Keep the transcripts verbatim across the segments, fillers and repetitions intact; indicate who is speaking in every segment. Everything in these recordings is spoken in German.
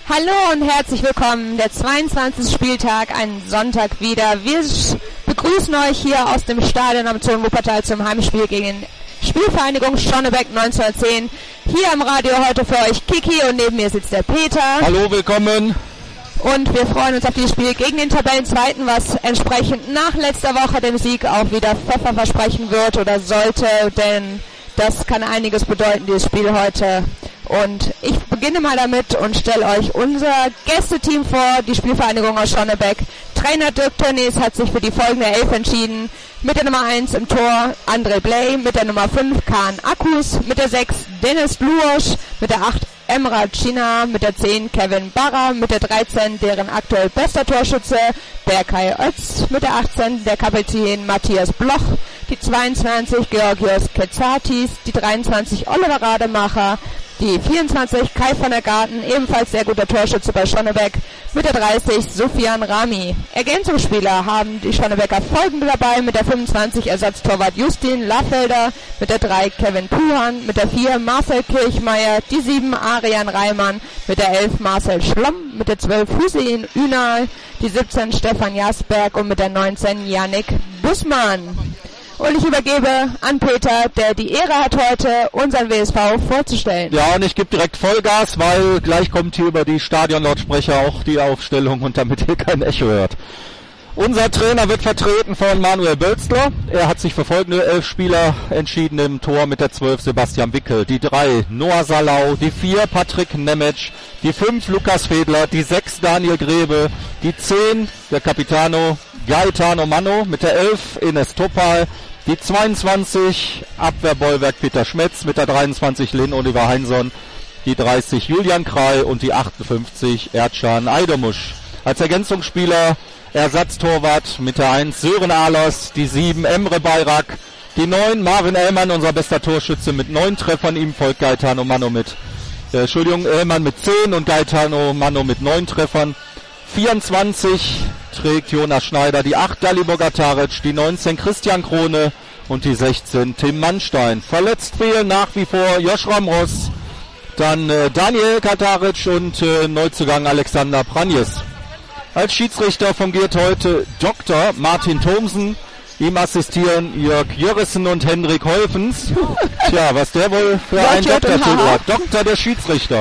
Speaker 1: Hallo und herzlich willkommen, der zweiundzwanzigste Spieltag, ein Sonntag wieder. Wir begrüßen euch hier aus dem Stadion am Zonen Wuppertal zum Heimspiel gegen Spielvereinigung Schonnebeck neunzehnhundertzehn. Hier am Radio heute für euch Kiki und neben mir sitzt der Peter.
Speaker 2: Hallo, willkommen.
Speaker 1: Und wir freuen uns auf dieses Spiel gegen den Tabellenzweiten, was entsprechend nach letzter Woche dem Sieg auch wieder Pfeffer versprechen wird oder sollte, denn das kann einiges bedeuten, dieses Spiel heute. Und ich beginne mal damit und stelle euch unser Gästeteam vor, die Spielvereinigung aus Schonnebeck. Trainer Dirk Tönnies hat sich für die folgende Elf entschieden. Mit der Nummer eins im Tor André Bley, mit der Nummer fünf Kahn Akkus, mit der sechs Dennis Luosch, mit der acht Emrah China, mit der zehn Kevin Barra, mit der dreizehn deren aktuell bester Torschütze Berkay Ötz, mit der achtzehn der Kapitän Matthias Bloch, die zweiundzwanzig Georgios Ketsatis, die dreiundzwanzig Oliver Rademacher, die vierundzwanzig Kai van der Garten, ebenfalls sehr guter Torschütze bei Schonnebeck, mit der dreißig Sufjan Rami. Ergänzungsspieler haben die Schonnebecker folgende dabei, mit der fünfundzwanzig Ersatztorwart Justin Lafelder, mit der drei Kevin Puhan, mit der vier Marcel Kirchmeier, die sieben Arian Reimann, mit der elf Marcel Schlomm, mit der zwölf Hussein Ünal, die siebzehn Stefan Jasberg und mit der neunzehn Yannick Bussmann. Und ich übergebe an Peter, der die Ehre hat, heute unseren W S V vorzustellen.
Speaker 2: Ja, und ich gebe direkt Vollgas, weil gleich kommt hier über die Stadionlautsprecher auch die Aufstellung und damit ihr kein Echo hört. Unser Trainer wird vertreten von Manuel Bölzler. Er hat sich für folgende elf Spieler entschieden im Tor mit der zwölf Sebastian Wickel, die drei Noah Salau, die vier Patrick Nemec, die fünf Lukas Fedler, die sechs Daniel Grebe, die zehn der Capitano Gaetano Manno, mit der elf Ines Topal, die zweiundzwanzig Abwehrbollwerk Peter Schmetz, mit der dreiundzwanzig Lin Oliver Heinson, die dreißig Julian Krei und die achtundfünfzig Erdschan Eidomusch. Als Ergänzungsspieler Ersatztorwart mit der eins Sören Ahlers, die sieben Emre Bayrak, die neun Marvin Ellmann, unser bester Torschütze mit neun Treffern, ihm folgt Gaetano Manno mit, äh, Entschuldigung, Ellmann mit zehn und Gaetano Manno mit neun Treffern. vierundzwanzig trägt Jonas Schneider, die acht Dalibor Gataric, die neunzehn Christian Krone und die sechzehn Tim Mannstein. Verletzt fehlen nach wie vor Josh Ramros, dann äh, Daniel Gataric und äh, Neuzugang Alexander Pranjes. Als Schiedsrichter fungiert heute Doktor Martin Thomsen, ihm assistieren Jörg Jörrissen und Hendrik Holfens. Tja, was der wohl für einen Doktortitel hat. Doktor der Schiedsrichter.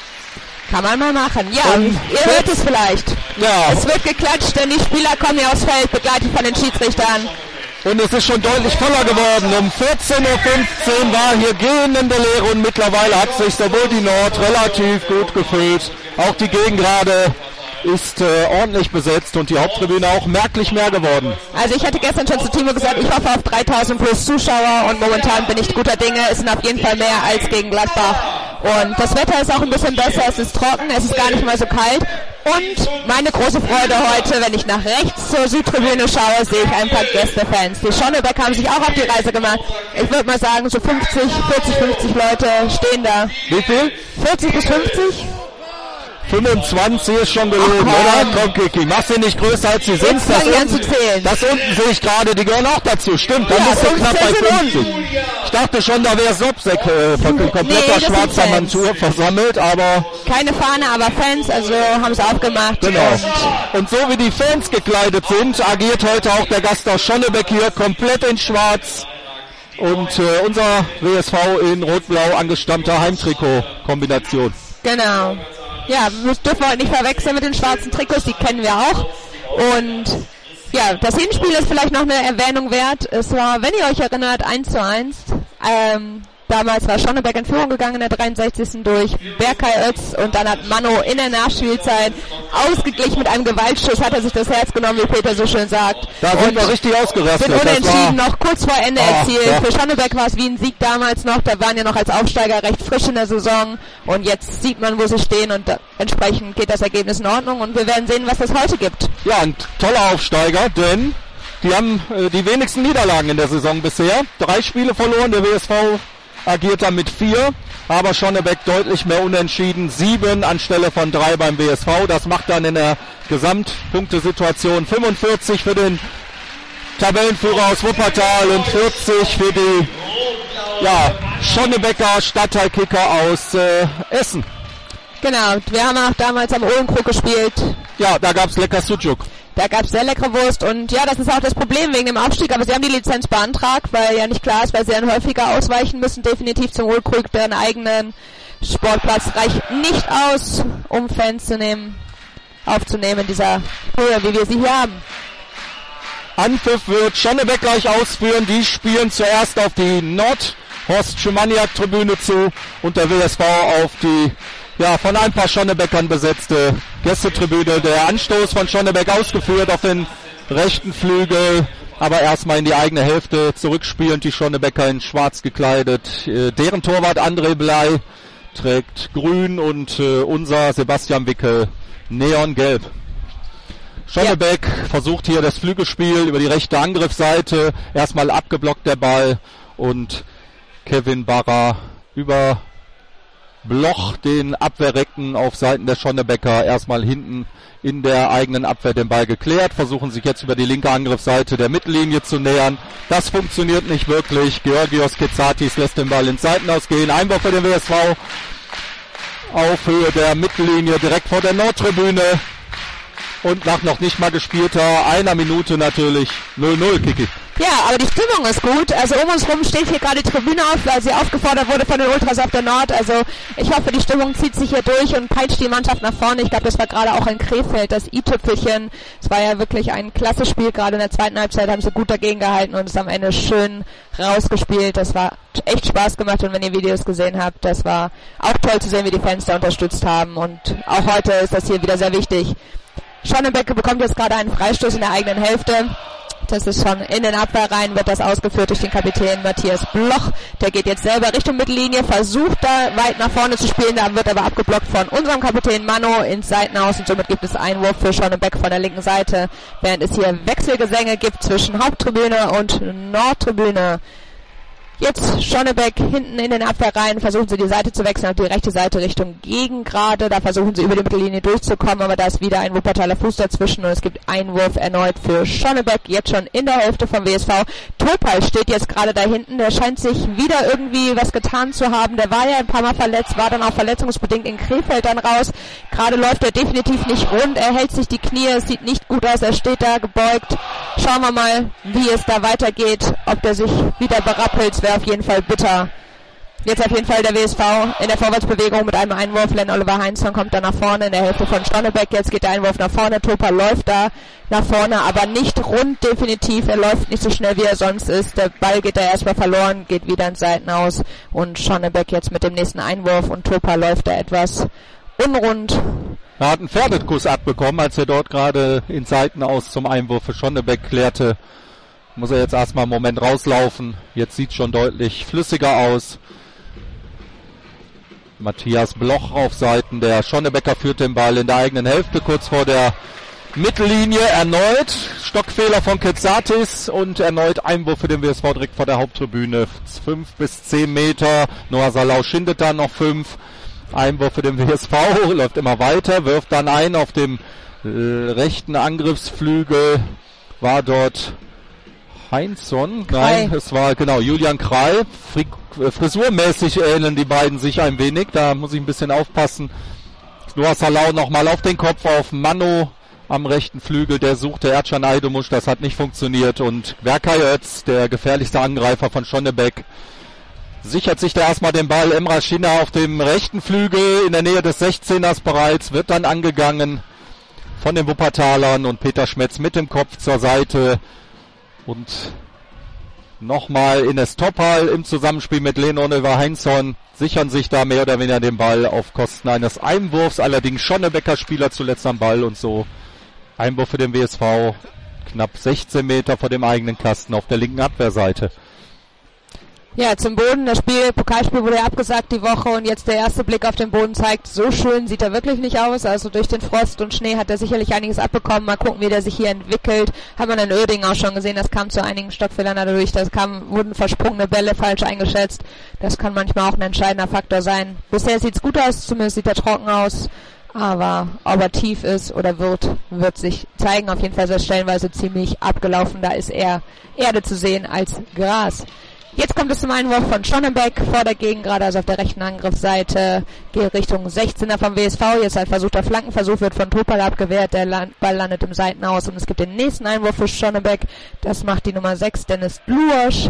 Speaker 1: Kann man mal machen. Ja,
Speaker 2: und
Speaker 1: ihr hört es vielleicht.
Speaker 2: Ja.
Speaker 1: Es wird geklatscht, denn die Spieler kommen hier aufs Feld, begleitet von den Schiedsrichtern.
Speaker 2: Und es ist schon deutlich voller geworden. Um vierzehn Uhr fünfzehn war hier gähnende Leere und mittlerweile hat sich sowohl die Nord relativ gut gefüllt, auch die Gegengrade ist äh, ordentlich besetzt und die Haupttribüne auch merklich mehr geworden.
Speaker 1: Also ich hatte gestern schon zu Timo gesagt, ich hoffe auf dreitausend plus Zuschauer und momentan bin ich guter Dinge. Es sind auf jeden Fall mehr als gegen Gladbach. Und das Wetter ist auch ein bisschen besser, es ist trocken, es ist gar nicht mal so kalt. Und meine große Freude heute, wenn ich nach rechts zur Südtribüne schaue, sehe ich ein paar Gästefans. Die Schonnebeck haben sich auch auf die Reise gemacht. Ich würde mal sagen, so fünfzig, vierzig, fünfzig Leute stehen da.
Speaker 2: Wie viel?
Speaker 1: vierzig bis fünfzig?
Speaker 2: fünfundzwanzig ist schon gelogen,
Speaker 1: Ach,
Speaker 2: oder? Komm, Kiki, mach sie nicht größer als sie sind.
Speaker 1: Jetzt fange ich an zu zählen.
Speaker 2: Das unten sehe ich gerade, die gehören auch dazu. Stimmt, dann
Speaker 1: Ja,
Speaker 2: bist du knapp bei fünfzig.
Speaker 1: unten.
Speaker 2: Ich dachte schon, da wäre Sobsek äh, kompletter
Speaker 1: Nee, das sind
Speaker 2: schwarzer
Speaker 1: Fans.
Speaker 2: Montur versammelt, aber
Speaker 1: Keine Fahne, aber Fans, also haben sie aufgemacht.
Speaker 2: genau.
Speaker 1: Und
Speaker 2: Und so wie die Fans gekleidet sind, agiert heute auch der Gast aus Schonnebeck hier komplett in schwarz. Und äh, unser W S V in rot-blau angestammter Heimtrikot-Kombination.
Speaker 1: genau. Ja, das dürfen wir heute nicht verwechseln mit den schwarzen Trikots, die kennen wir auch. Und ja, das Hinspiel ist vielleicht noch eine Erwähnung wert. Es war, wenn ihr euch erinnert, eins zu eins. Ähm, damals war Schonnebeck in Führung gegangen in der dreiundsechzigsten durch Berkay Ötz und dann hat Manno in der Nachspielzeit ausgeglichen mit einem Gewaltschuss, hat er sich das Herz genommen, wie Peter so schön sagt.
Speaker 2: Da sind wir richtig ausgerastet.
Speaker 1: Sind unentschieden noch kurz vor Ende
Speaker 2: Ah,
Speaker 1: erzielt.
Speaker 2: ja.
Speaker 1: Für Schonnebeck war es wie ein Sieg damals noch. Da waren ja noch als Aufsteiger recht frisch in der Saison. Und jetzt sieht man, wo sie stehen und da, entsprechend geht das Ergebnis in Ordnung. Und wir werden sehen, was das heute gibt.
Speaker 2: Ja, ein toller Aufsteiger, denn die haben äh, die wenigsten Niederlagen in der Saison bisher. Drei Spiele verloren, der W S V agiert dann mit vier, aber Schonnebeck deutlich mehr unentschieden, sieben anstelle von drei beim W S V. Das macht dann in der Gesamtpunktesituation fünfundvierzig für den Tabellenführer aus Wuppertal und vierzig für die ja, Schonnebecker Stadtteilkicker aus äh, Essen.
Speaker 1: Genau, wir haben auch damals am Ohlenkrug gespielt.
Speaker 2: Ja, da gab's lecker Sucuk.
Speaker 1: Da gab's sehr leckere Wurst und ja, das ist auch das Problem wegen dem Aufstieg, aber sie haben die Lizenz beantragt, weil ja nicht klar ist, weil sie dann häufiger ausweichen müssen, definitiv zum Ohlenkrug, deren eigenen Sportplatz reicht nicht aus, um Fans zu nehmen, aufzunehmen in dieser Höhe, wie wir sie hier haben.
Speaker 2: Anpfiff wird Schonnebeck gleich ausführen. Die spielen zuerst auf die Nord-Horst-Schumaniak-Tribüne zu und der W S V auf die ja von ein paar Schonnebeckern besetzte Gästetribüne. Der Anstoß von Schonnebeck ausgeführt auf den rechten Flügel, aber erstmal in die eigene Hälfte zurückspielend die Schonnebecker in schwarz gekleidet. Äh, deren Torwart André Blei trägt grün und äh, unser Sebastian Wickel neongelb. Schonnebeck ja. versucht hier das Flügelspiel über die rechte Angriffsseite. Erstmal abgeblockt der Ball und Kevin Barra über Bloch den Abwehrrecken auf Seiten der Schonnebecker. Erstmal hinten in der eigenen Abwehr den Ball geklärt. Versuchen sich jetzt über die linke Angriffsseite der Mittellinie zu nähern. Das funktioniert nicht wirklich. Georgios Ketsatis lässt den Ball ins Seitenaus gehen. Einwurf für den W S V auf Höhe der Mittellinie direkt vor der Nordtribüne. Und nach noch nicht mal gespielter einer Minute natürlich null null, Kiki.
Speaker 1: Ja, aber die Stimmung ist gut. Also um uns rum steht hier gerade die Tribüne auf, weil sie aufgefordert wurde von den Ultras auf der Nord. Also ich hoffe, die Stimmung zieht sich hier durch und peitscht die Mannschaft nach vorne. Ich glaube, das war gerade auch in Krefeld, das i-Tüpfelchen. Es war ja wirklich ein klasse Spiel. Gerade in der zweiten Halbzeit haben sie gut dagegen gehalten und es am Ende schön rausgespielt. Das war echt Spaß gemacht und wenn ihr Videos gesehen habt, das war auch toll zu sehen, wie die Fans da unterstützt haben. Und auch heute ist das hier wieder sehr wichtig. Schonnebeck bekommt jetzt gerade einen Freistoß in der eigenen Hälfte. Das ist schon in den Abwehrreihen, wird das ausgeführt durch den Kapitän Matthias Bloch. Der geht jetzt selber Richtung Mittellinie, versucht da weit nach vorne zu spielen, da wird aber abgeblockt von unserem Kapitän Mano ins Seitenhaus und somit gibt es Einwurf für Schonnebeck von der linken Seite, während es hier Wechselgesänge gibt zwischen Haupttribüne und Nordtribüne. Jetzt Schonnebeck hinten in den Abwehrreihen, versuchen sie die Seite zu wechseln auf die rechte Seite Richtung Gegengrade. Da versuchen sie über die Mittellinie durchzukommen, aber da ist wieder ein Wuppertaler Fuß dazwischen und es gibt Einwurf erneut für Schonnebeck, jetzt schon in der Hälfte vom W S V. Topal steht jetzt gerade da hinten, der scheint sich wieder irgendwie was getan zu haben. Der war ja ein paar Mal verletzt, war dann auch verletzungsbedingt in Krefeld dann raus. Gerade läuft er definitiv nicht rund, er hält sich die Knie, es sieht nicht gut aus, er steht da gebeugt. Schauen wir mal, wie es da weitergeht, ob der sich wieder berappelt. Wäre auf jeden Fall bitter. Jetzt auf jeden Fall der W S V in der Vorwärtsbewegung mit einem Einwurf. Len Oliver Heinzmann kommt da nach vorne in der Hälfte von Schonnebeck. Jetzt geht der Einwurf nach vorne. Topa läuft da nach vorne, aber nicht rund definitiv. Er läuft nicht so schnell, wie er sonst ist. Der Ball geht da erstmal verloren, geht wieder ins Seitenaus und Schonnebeck jetzt mit dem nächsten Einwurf und Topa läuft da etwas unrund.
Speaker 2: Er hat einen Pferdekuss abbekommen, als er dort gerade ins Seitenaus zum Einwurf für Schonnebeck klärte. Muss er jetzt erstmal einen Moment rauslaufen. Jetzt sieht es schon deutlich flüssiger aus. Matthias Bloch auf Seiten der Schonnebecker führt den Ball in der eigenen Hälfte, kurz vor der Mittellinie. Erneut Stockfehler von Ketsatis und erneut Einwurf für den W S V direkt vor der Haupttribüne. Fünf bis zehn Meter. Noah Salau schindet dann noch fünf. Einwurf für den W S V, läuft immer weiter, wirft dann ein auf dem äh, rechten Angriffsflügel. War dort Heinzson, nein, es war genau Julian Krall. Fri- Frisurmäßig ähneln die beiden sich ein wenig, da muss ich ein bisschen aufpassen. Noah Salau nochmal auf den Kopf auf Mano am rechten Flügel, der suchte Ercan Aydemouche, das hat nicht funktioniert und Berkay Ötz, der gefährlichste Angreifer von Schonnebeck, sichert sich da erstmal den Ball. Emrah Schina auf dem rechten Flügel in der Nähe des sechzehners bereits, wird dann angegangen von den Wuppertalern und Peter Schmetz mit dem Kopf zur Seite. Und nochmal Ines Topal im Zusammenspiel mit Len Oliver Heinzson sichern sich da mehr oder weniger den Ball auf Kosten eines Einwurfs. Allerdings Schonnebecker Spieler zuletzt am Ball und so Einwurf für den W S V knapp sechzehn Meter vor dem eigenen Kasten auf der linken Abwehrseite.
Speaker 1: Ja, zum Boden. Das Spiel, Pokalspiel wurde ja abgesagt die Woche und jetzt der erste Blick auf den Boden zeigt, so schön sieht er wirklich nicht aus. Also durch den Frost und Schnee hat er sicherlich einiges abbekommen. Mal gucken, wie der sich hier entwickelt. Hat man in Uerdingen auch schon gesehen, das kam zu einigen Stockfehlern dadurch. Das kam, wurden versprungene Bälle falsch eingeschätzt. Das kann manchmal auch ein entscheidender Faktor sein. Bisher sieht's gut aus, zumindest sieht er trocken aus. Aber ob er tief ist oder wird, wird sich zeigen. Auf jeden Fall ist er stellenweise ziemlich abgelaufen. Da ist eher Erde zu sehen als Gras. Jetzt kommt es zum Einwurf von Schonnebeck vor der Gegend, gerade also auf der rechten Angriffsseite, geht Richtung sechzehner vom W S V. Jetzt ein versuchter Flankenversuch, wird von Topal abgewehrt, der Land- Ball landet im Seitenaus und es gibt den nächsten Einwurf für Schonnebeck. Das macht die Nummer sechs, Dennis Bluosch.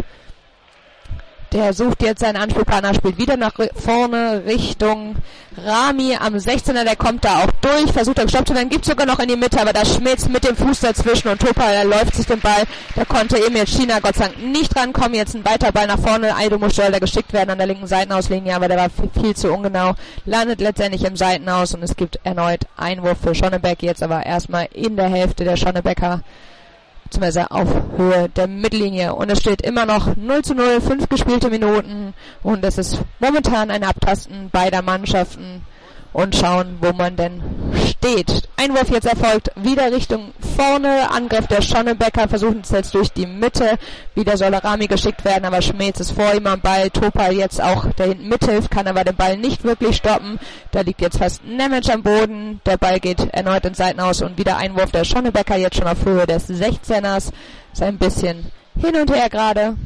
Speaker 1: Der sucht jetzt seinen Anspielpartner, spielt wieder nach vorne Richtung Rami am sechzehner, der kommt da auch durch, versucht er gestoppt zu werden, gibt sogar noch in die Mitte, aber da Schmitz mit dem Fuß dazwischen und Topal läuft sich den Ball, da konnte Emil China Gott sei Dank nicht rankommen, jetzt ein weiter Ball nach vorne, Aidomus soll da geschickt werden an der linken Seitenauslinie, aber der war viel, viel zu ungenau, landet letztendlich im Seitenaus und es gibt erneut Einwurf für Schonnebeck, jetzt aber erstmal in der Hälfte der Schonnebecker, beziehungsweise auf Höhe der Mittellinie. Und es steht immer noch null zu null, fünf gespielte Minuten. Und es ist momentan ein Abtasten beider Mannschaften und schauen, wo man denn steht. Einwurf jetzt erfolgt wieder Richtung vorne. Angriff der Schonnebecker, versuchen es jetzt durch die Mitte. Wieder soll Rami geschickt werden, aber Schmelz ist vor ihm am Ball. Topal jetzt auch, der hinten mithilft, kann aber den Ball nicht wirklich stoppen. Da liegt jetzt fast Nemec am Boden. Der Ball geht erneut ins Seitenaus und wieder Einwurf der Schonnebecker, jetzt schon auf Höhe des sechzehners. Ist ein bisschen hin und her gerade.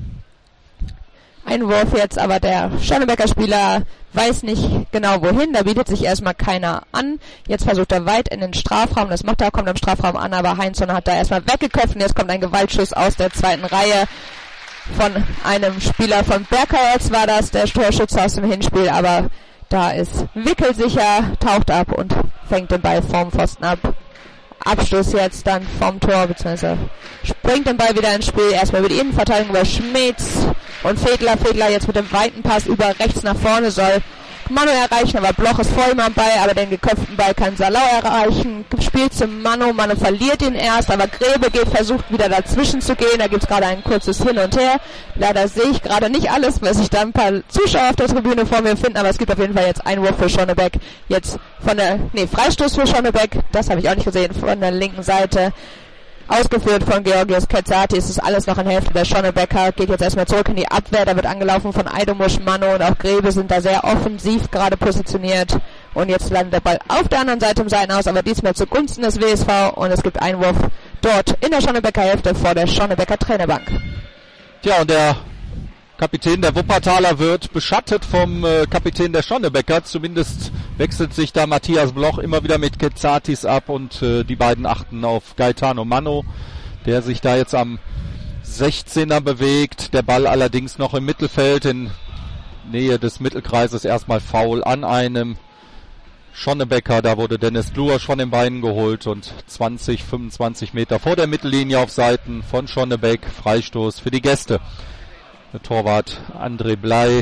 Speaker 1: Einwurf jetzt, aber der Schonnebecker Spieler weiß nicht genau wohin, da bietet sich erstmal keiner an. Jetzt versucht er weit in den Strafraum, das macht er, kommt am Strafraum an, aber Heinzson hat da erstmal weggeköpft und jetzt kommt ein Gewaltschuss aus der zweiten Reihe von einem Spieler von Berkowitz, war das, der Torschütze aus dem Hinspiel, aber da ist wickelsicher, taucht ab und fängt den Ball vorm Pfosten ab. Abschluss jetzt dann vom Tor, beziehungsweise springt den Ball wieder ins Spiel. Erstmal über die Innenverteidigung über Schmitz und Fedler. Fedler jetzt mit dem weiten Pass über rechts nach vorne soll Manu erreichen, aber Bloch ist vor ihm am Ball, aber den geköpften Ball kann Salau erreichen. Spielt zum Manu, Manu verliert ihn erst, aber Grebe geht, versucht wieder dazwischen zu gehen. Da gibt es gerade ein kurzes Hin und Her. Leider sehe ich gerade nicht alles, weil sich da ein paar Zuschauer auf der Tribüne vor mir finden, aber es gibt auf jeden Fall jetzt Einwurf für Schonnebeck. Jetzt von der, nee, Freistoß für Schonnebeck, das habe ich auch nicht gesehen, von der linken Seite. Ausgeführt von Georgios Ketsatis, es ist alles noch in Hälfte der Schonnebecker, geht jetzt erstmal zurück in die Abwehr, da wird angelaufen von Aidomus, Manu und auch Grebe sind da sehr offensiv gerade positioniert und jetzt landet der Ball auf der anderen Seite im Seitenaus, aber diesmal zugunsten des W S V und es gibt Einwurf dort in der Schonnebecker Hälfte vor der Schonnebecker Trainerbank.
Speaker 2: Tja, und der Kapitän der Wuppertaler wird beschattet vom äh, Kapitän der Schonnebecker. Zumindest wechselt sich da Matthias Bloch immer wieder mit Ketsatis ab und äh, die beiden achten auf Gaetano Mano, der sich da jetzt am sechzehner bewegt. Der Ball allerdings noch im Mittelfeld in Nähe des Mittelkreises, erstmal faul an einem Schonnebecker. Da wurde Dennis Bluosch von den Beinen geholt und zwanzig, fünfundzwanzig Meter vor der Mittellinie auf Seiten von Schonnebeck. Freistoß für die Gäste. Der Torwart André Bley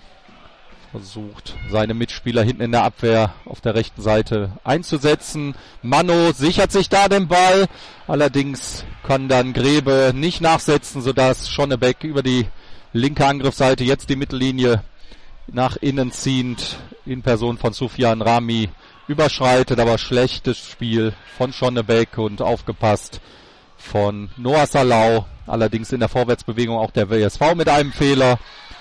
Speaker 2: versucht, seine Mitspieler hinten in der Abwehr auf der rechten Seite einzusetzen. Mano sichert sich da den Ball. Allerdings kann dann Grebe nicht nachsetzen, sodass Schonnebeck über die linke Angriffsseite jetzt die Mittellinie nach innen ziehend in Person von Sufjan Rami überschreitet. Aber schlechtes Spiel von Schonnebeck und aufgepasst von Noah Salau. Allerdings in der Vorwärtsbewegung auch der W S V mit einem Fehler.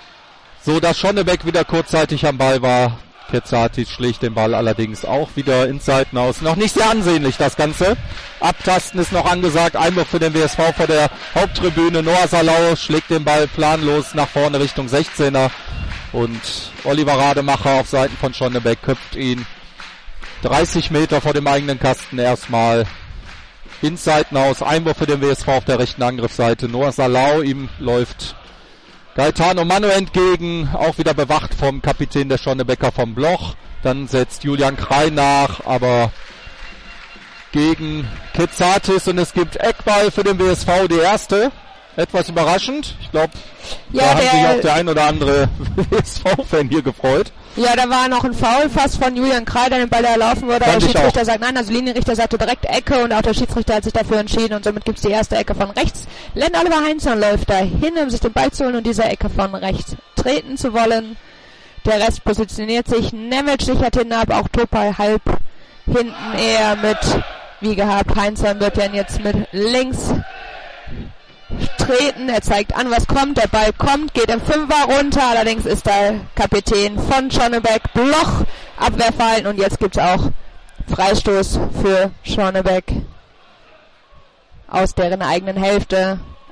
Speaker 2: So, dass Schonnebeck wieder kurzzeitig am Ball war. Ketsatis schlägt den Ball allerdings auch wieder ins Seitenaus. Noch nicht sehr ansehnlich das Ganze. Abtasten ist noch angesagt. Einwurf für den W S V vor der Haupttribüne. Noah Salau schlägt den Ball planlos nach vorne Richtung sechzehner. Und Oliver Rademacher auf Seiten von Schonnebeck köpft ihn dreißig Meter vor dem eigenen Kasten erstmal ins Seitenaus. Einwurf für den W S V auf der rechten Angriffsseite. Noah Salau, ihm läuft Gaetano Manu entgegen, auch wieder bewacht vom Kapitän der Schonnebecker vom Bloch. Dann setzt Julian Krei nach, aber gegen Ketsatis und es gibt Eckball für den W S V, die erste. Etwas überraschend. Ich glaube,
Speaker 1: ja,
Speaker 2: da haben sich auch der ein oder andere W S V-Fan hier gefreut.
Speaker 1: Ja, da war noch ein Foul fast von Julian Krei, der den Ball erlaufen wurde.
Speaker 2: Fand
Speaker 1: der Schiedsrichter sagt nein, also Linienrichter sagte direkt Ecke und auch der Schiedsrichter hat sich dafür entschieden und somit gibt es die erste Ecke von rechts. Len Oliver Heinzson läuft dahin, um sich den Ball zu holen und diese Ecke von rechts treten zu wollen. Der Rest positioniert sich. Nemec sichert hinten ab, auch Topal halb hinten eher mit, wie gehabt, Heinzson wird dann jetzt mit links treten, er zeigt an, was kommt, der Ball kommt, geht im Fünfer runter, allerdings ist der Kapitän von Schonnebeck Bloch Abwehrfallen und jetzt gibt es auch Freistoß für Schonnebeck aus deren eigenen Hälfte.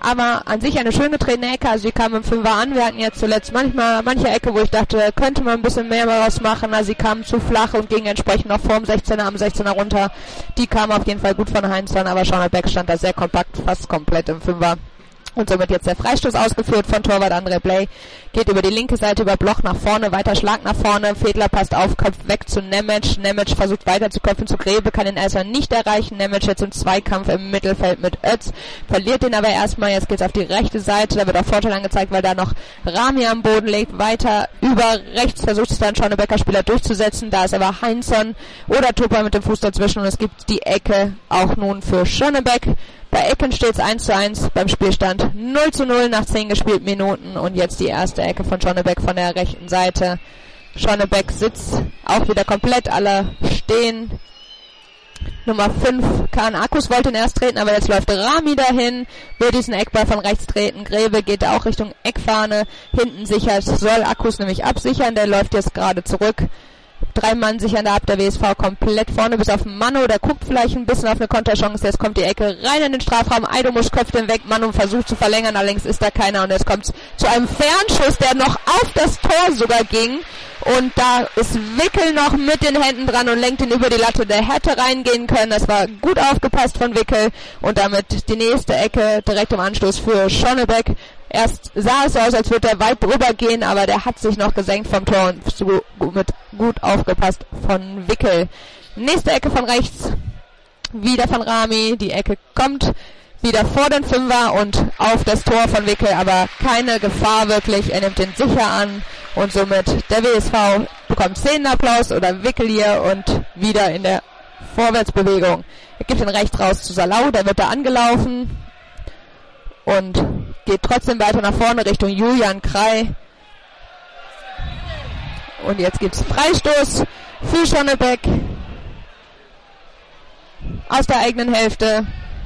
Speaker 1: Aber an sich eine schön getretene Ecke, also die kam im Fünfer an. Wir hatten jetzt zuletzt manchmal manche Ecke, wo ich dachte, könnte man ein bisschen mehr daraus machen. Also sie kam zu flach und ging entsprechend noch vorm sechzehner am sechzehner runter. Die kam auf jeden Fall gut von Heinzmann, aber Schonnebeck stand da sehr kompakt, fast komplett im Fünfer. Und somit jetzt der Freistoß ausgeführt von Torwart André Bley. Geht über die linke Seite, über Bloch nach vorne, weiter Schlag nach vorne. Fedler passt auf, köpft weg zu Nemec. Nemec versucht weiter zu köpfen zu Grebe, kann ihn erstmal nicht erreichen. Nemec jetzt im Zweikampf im Mittelfeld mit Ötz. Verliert den aber erstmal. Jetzt geht's auf die rechte Seite. Da wird auch Vorteil angezeigt, weil da noch Rami am Boden liegt. Weiter über rechts versucht es dann Schonnebecker Spieler durchzusetzen. Da ist aber Heinzson oder Tupper mit dem Fuß dazwischen. Und es gibt die Ecke auch nun für Schonnebeck. Bei Ecken steht es eins zu eins beim Spielstand null zu null nach zehn gespielten Minuten und jetzt die erste Ecke von Schonnebeck von der rechten Seite. Schonnebeck sitzt auch wieder komplett, alle stehen. Nummer fünf, Kahn Akkus wollte ihn erst treten, aber jetzt läuft Rami dahin, will diesen Eckball von rechts treten. Grebe geht auch Richtung Eckfahne, hinten sichert, soll Akkus nämlich absichern, der läuft jetzt gerade zurück. Drei Mann sichern da ab, der W S V komplett vorne bis auf Manu, der guckt vielleicht ein bisschen auf eine Konterchance, jetzt kommt die Ecke rein in den Strafraum, Eidomusch köpft den weg, Manu versucht zu verlängern, allerdings ist da keiner und jetzt kommt zu einem Fernschuss, der noch auf das Tor sogar ging und da ist Wickel noch mit den Händen dran und lenkt ihn über die Latte, der hätte reingehen können, das war gut aufgepasst von Wickel und damit die nächste Ecke direkt im Anstoß für Schonnebeck. Erst sah es so aus, als würde er weit drüber gehen, aber der hat sich noch gesenkt vom Tor und so mit gut aufgepasst von Wickel. Nächste Ecke von rechts, wieder von Rami. Die Ecke kommt wieder vor den Fünfer und auf das Tor von Wickel, aber keine Gefahr wirklich. Er nimmt den sicher an und somit der W S V bekommt Szenenapplaus oder Wickel hier und wieder in der Vorwärtsbewegung. Er gibt den rechts raus zu Salau, der wird da angelaufen und geht trotzdem weiter nach vorne Richtung Julian Krei. Und jetzt gibt's Freistoß für Schonnebeck aus der eigenen Hälfte.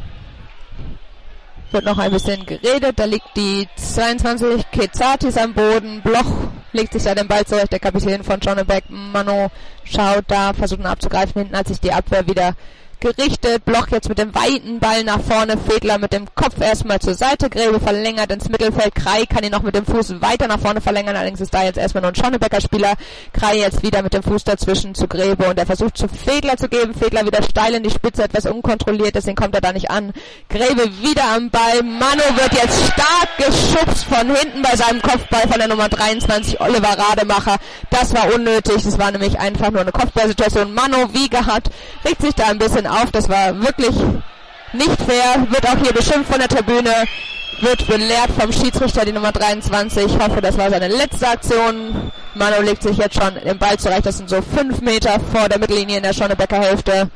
Speaker 1: Wird noch ein bisschen geredet. Da liegt die zweiundzwanzig Kezatis am Boden. Bloch legt sich da den Ball zurecht. Der Kapitän von Schonnebeck. Mano schaut da, versucht ihn abzugreifen. Hinten hat sich die Abwehr wieder gerichtet. Bloch jetzt mit dem weiten Ball nach vorne. Fedler mit dem Kopf erstmal zur Seite. Grebe verlängert ins Mittelfeld. Krei kann ihn noch mit dem Fuß weiter nach vorne verlängern. Allerdings ist da jetzt erstmal nur ein Schonnebecker Spieler. Krei jetzt wieder mit dem Fuß dazwischen zu Grebe und er versucht zu Fedler zu geben. Fedler wieder steil in die Spitze, etwas unkontrolliert, deswegen kommt er da nicht an. Grebe wieder am Ball. Manu wird jetzt stark geschubst von hinten bei seinem Kopfball von der Nummer dreiundzwanzig, Oliver Rademacher. Das war unnötig. Das war nämlich einfach nur eine Kopfballsituation. Manu, wie gehabt, regt sich da ein bisschen auf. Das war wirklich nicht fair. Wird auch hier beschimpft von der Tribüne. Wird belehrt vom Schiedsrichter, die Nummer dreiundzwanzig. Ich hoffe, das war seine letzte Aktion. Manu legt sich jetzt schon den Ball zurecht. Das sind so fünf Meter vor der Mittellinie in der Schonnebecker Hälfte.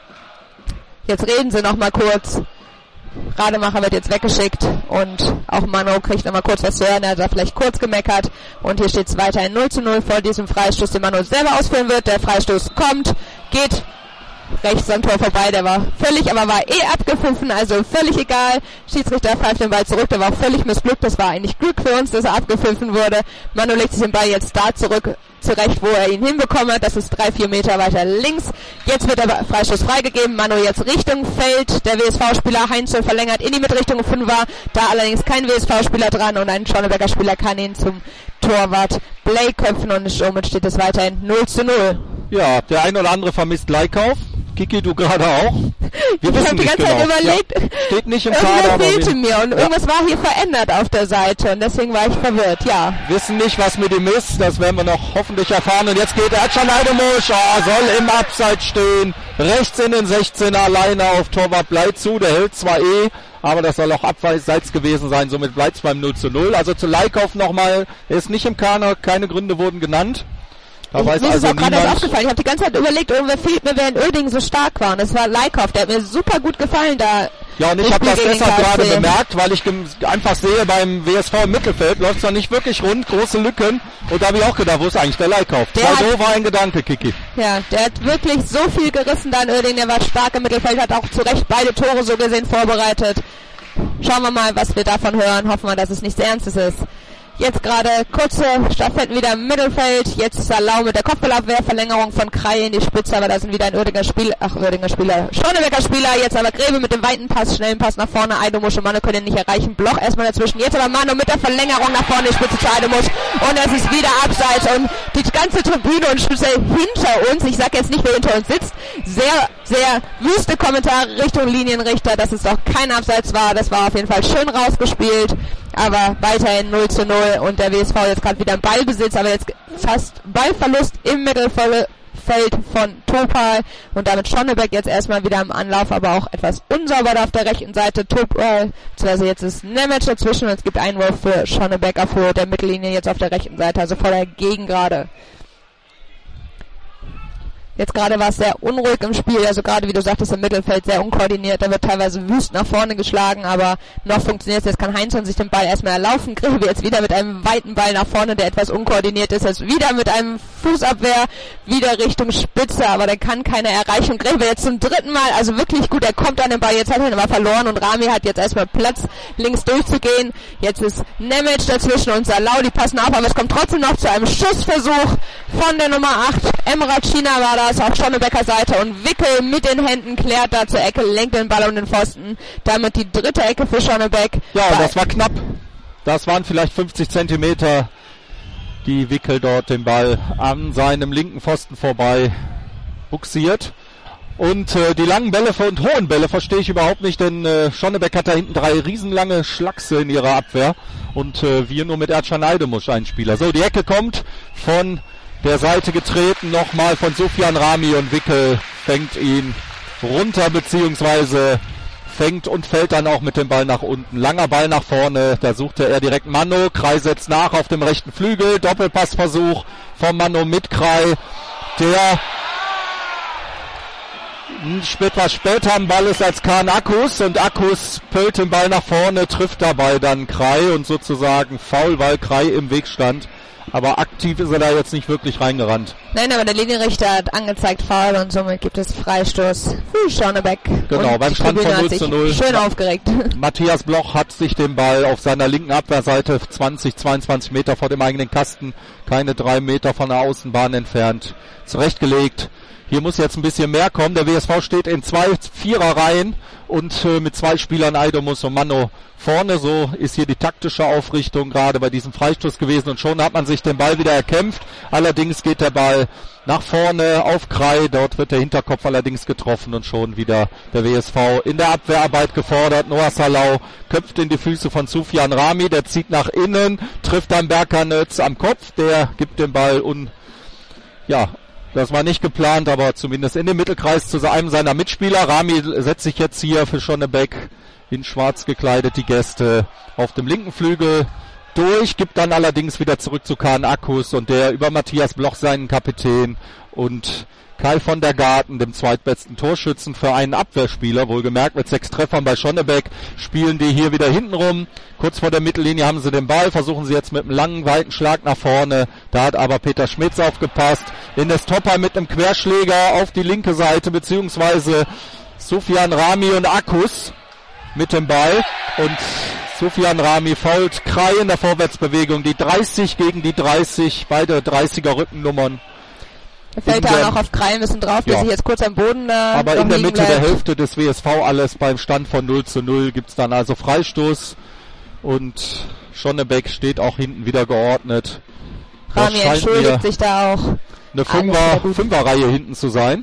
Speaker 1: Jetzt reden sie noch mal kurz. Rademacher wird jetzt weggeschickt und auch Manu kriegt noch mal kurz was zu hören. Er hat da vielleicht kurz gemeckert. Und hier steht es weiterhin null zu null vor diesem Freistoß, den Manu selber ausführen wird. Der Freistoß kommt, geht rechts am Tor vorbei, der war völlig, aber war eh abgepfiffen, also völlig egal. Schiedsrichter pfeift den Ball zurück, der war auch völlig missglückt, das war eigentlich Glück für uns, dass er abgepfiffen wurde. Manu legt sich den Ball jetzt da zurück, zurecht, wo er ihn hinbekommen hat, das ist drei, vier Meter weiter links. Jetzt wird der Freistoß freigegeben, Manu jetzt Richtung Feld, der W S V-Spieler Heinzel verlängert in die Mitrichtung Fünfer, da allerdings kein W S V-Spieler dran und ein Schonnebecker Spieler kann ihn zum Torwart Bley köpfen und somit steht es weiterhin null zu null.
Speaker 2: Ja, der ein oder andere vermisst Leikauf. Kiki, du gerade auch? Wir
Speaker 1: ich habe die ganze
Speaker 2: genau.
Speaker 1: Zeit überlegt,
Speaker 2: ja, steht nicht im
Speaker 1: irgendwas
Speaker 2: Kader,
Speaker 1: fehlte
Speaker 2: wir,
Speaker 1: mir und ja. irgendwas war hier verändert auf der Seite und deswegen war ich verwirrt, ja.
Speaker 2: Wissen nicht, was mit ihm ist, das werden wir noch hoffentlich erfahren und jetzt geht er, hat schon Eidomusch, oh, soll im Abseits stehen, rechts in den sechzehner alleine auf Torwart Bley zu, der hält zwar eh, aber das soll auch abseits gewesen sein, somit bleibt es beim null zu null. Also zu Leikauf nochmal, er ist nicht im Kader, keine Gründe wurden genannt. Da
Speaker 1: ich,
Speaker 2: weiß
Speaker 1: mir
Speaker 2: also
Speaker 1: ist auch gerade
Speaker 2: niemand.
Speaker 1: aufgefallen. Ich habe die ganze Zeit überlegt, irgendwer fehlt mir, wer in Oerdingen so stark war. Und das war Leikauf. Der hat mir super gut gefallen da.
Speaker 2: Ja, und ich habe das deshalb gerade bemerkt, weil ich einfach sehe, beim W S V im Mittelfeld läuft es noch nicht wirklich rund, große Lücken. Und da habe ich auch gedacht, wo ist eigentlich der Leikauf? Der so war ein Gedanke, Kiki.
Speaker 1: Ja, der hat wirklich so viel gerissen da in Oerdingen. Der war stark im Mittelfeld, hat auch zu Recht beide Tore so gesehen vorbereitet. Schauen wir mal, was wir davon hören. Hoffen wir, dass es nichts Ernstes ist. Jetzt gerade kurze Staffetten wieder im Mittelfeld. Jetzt Salau mit der Kopfballabwehr. Verlängerung von Krei in die Spitze, aber da sind wieder ein Uerdinger Spieler, ach Uerdinger Spieler, Schönebecker Spieler. Jetzt aber Grebe mit dem weiten Pass, schnellen Pass nach vorne. Eidomusch und Manu können ihn nicht erreichen. Bloch erstmal dazwischen. Jetzt aber Manu mit der Verlängerung nach vorne, die Spitze zu Eidomusch. Und es ist wieder abseits und die ganze Tribüne und speziell hinter uns, ich sag jetzt nicht, wer hinter uns sitzt, sehr, sehr wüste Kommentare Richtung Linienrichter, dass es doch kein Abseits war. Das war auf jeden Fall schön rausgespielt. Aber weiterhin null zu null und der W S V jetzt gerade wieder im Ballbesitz, aber jetzt fast Ballverlust im Mittelfeld von Topal und damit Schonnebeck jetzt erstmal wieder im Anlauf, aber auch etwas unsauber da auf der rechten Seite. Topal, beziehungsweise jetzt ist Nemec dazwischen und es gibt Einwurf für Schonnebeck auf Höhe der Mittellinie jetzt auf der rechten Seite, also vor der Gegengrade. Jetzt gerade war es sehr unruhig im Spiel, also gerade wie du sagtest im Mittelfeld sehr unkoordiniert, da wird teilweise wüst nach vorne geschlagen, aber noch funktioniert es. Jetzt kann Heinzson sich den Ball erstmal erlaufen, Grebe jetzt wieder mit einem weiten Ball nach vorne, der etwas unkoordiniert ist, jetzt wieder mit einem Fußabwehr, wieder Richtung Spitze, aber der kann keine Erreichung. Grebe jetzt zum dritten Mal, also wirklich gut, er kommt an den Ball, jetzt hat er ihn aber verloren und Rami hat jetzt erstmal Platz, links durchzugehen. Jetzt ist Nemec dazwischen und Salau, die passen auf, aber es kommt trotzdem noch zu einem Schussversuch von der Nummer acht, Emre China war da, ist auf Schonnebecker Seite und Wickel mit den Händen klärt da zur Ecke, lenkt den Ball um den Pfosten. Damit die dritte Ecke für Schonnebeck.
Speaker 2: Ja, und das war knapp. Das waren vielleicht fünfzig Zentimeter, die Wickel dort den Ball an seinem linken Pfosten vorbei buxiert. Und äh, die langen Bälle und hohen Bälle verstehe ich überhaupt nicht, denn äh, Schonnebeck hat da hinten drei riesenlange Schlachse in ihrer Abwehr und äh, wir nur mit Ercan Eidemusch einen Spieler. So, die Ecke kommt von der Seite getreten, nochmal von Sufjan Rami und Wickel fängt ihn runter, beziehungsweise fängt und fällt dann auch mit dem Ball nach unten. Langer Ball nach vorne, da suchte er direkt Manu, Krei setzt nach auf dem rechten Flügel, Doppelpassversuch von Manu mit Krei, der etwas später am Ball ist als Kahn Akkus und Akkus pölt den Ball nach vorne, trifft dabei dann Krei und sozusagen faul, weil Krei im Weg stand. Aber aktiv ist er da jetzt nicht wirklich reingerannt.
Speaker 1: Nein, aber der Linienrichter hat angezeigt Foul und somit gibt es Freistoß für Schonnebeck.
Speaker 2: Genau, und beim Stand von null zu null.
Speaker 1: Schön aufgeregt.
Speaker 2: Matthias Bloch hat sich den Ball auf seiner linken Abwehrseite zwanzig, zweiundzwanzig Meter vor dem eigenen Kasten, keine drei Meter von der Außenbahn entfernt, zurechtgelegt. Hier muss jetzt ein bisschen mehr kommen. Der W S V steht in zwei Viererreihen und äh, mit zwei Spielern Eidomus und Manu vorne. So ist hier die taktische Aufrichtung gerade bei diesem Freistoß gewesen und schon hat man sich den Ball wieder erkämpft. Allerdings geht der Ball nach vorne auf Krei. Dort wird der Hinterkopf allerdings getroffen und schon wieder der W S V in der Abwehrarbeit gefordert. Noah Salau köpft in die Füße von Sufjan Rami. Der zieht nach innen, trifft dann Berkanötz am Kopf. Der gibt den Ball un... ja... Das war nicht geplant, aber zumindest in dem Mittelkreis zu einem seiner Mitspieler. Rami setzt sich jetzt hier für Schonnebeck in schwarz gekleidet die Gäste auf dem linken Flügel durch, gibt dann allerdings wieder zurück zu Kahn Akkus und der über Matthias Bloch seinen Kapitän und Kai von der Garten, dem zweitbesten Torschützen für einen Abwehrspieler, wohlgemerkt mit sechs Treffern bei Schonnebeck, spielen die hier wieder hinten rum. Kurz vor der Mittellinie haben sie den Ball, versuchen sie jetzt mit einem langen, weiten Schlag nach vorne. Da hat aber Peter Schmitz aufgepasst. Ines Topper mit einem Querschläger auf die linke Seite, beziehungsweise Sufjan Rami und Akkus mit dem Ball. Und Sufjan Rami fault Krei in der Vorwärtsbewegung. Die dreißig gegen die dreißig, beide dreißiger Rückennummern.
Speaker 1: Fällt da noch auf Krei ein bisschen drauf, der sich jetzt kurz am Boden äh,
Speaker 2: aber in der Mitte bleibt. Der Hälfte des W S V alles beim Stand von null zu null gibt's dann also Freistoß und Schonnebeck steht auch hinten wieder geordnet.
Speaker 1: Rami entschuldigt sich da auch.
Speaker 2: Eine Fünfer, Fünferreihe hinten zu sein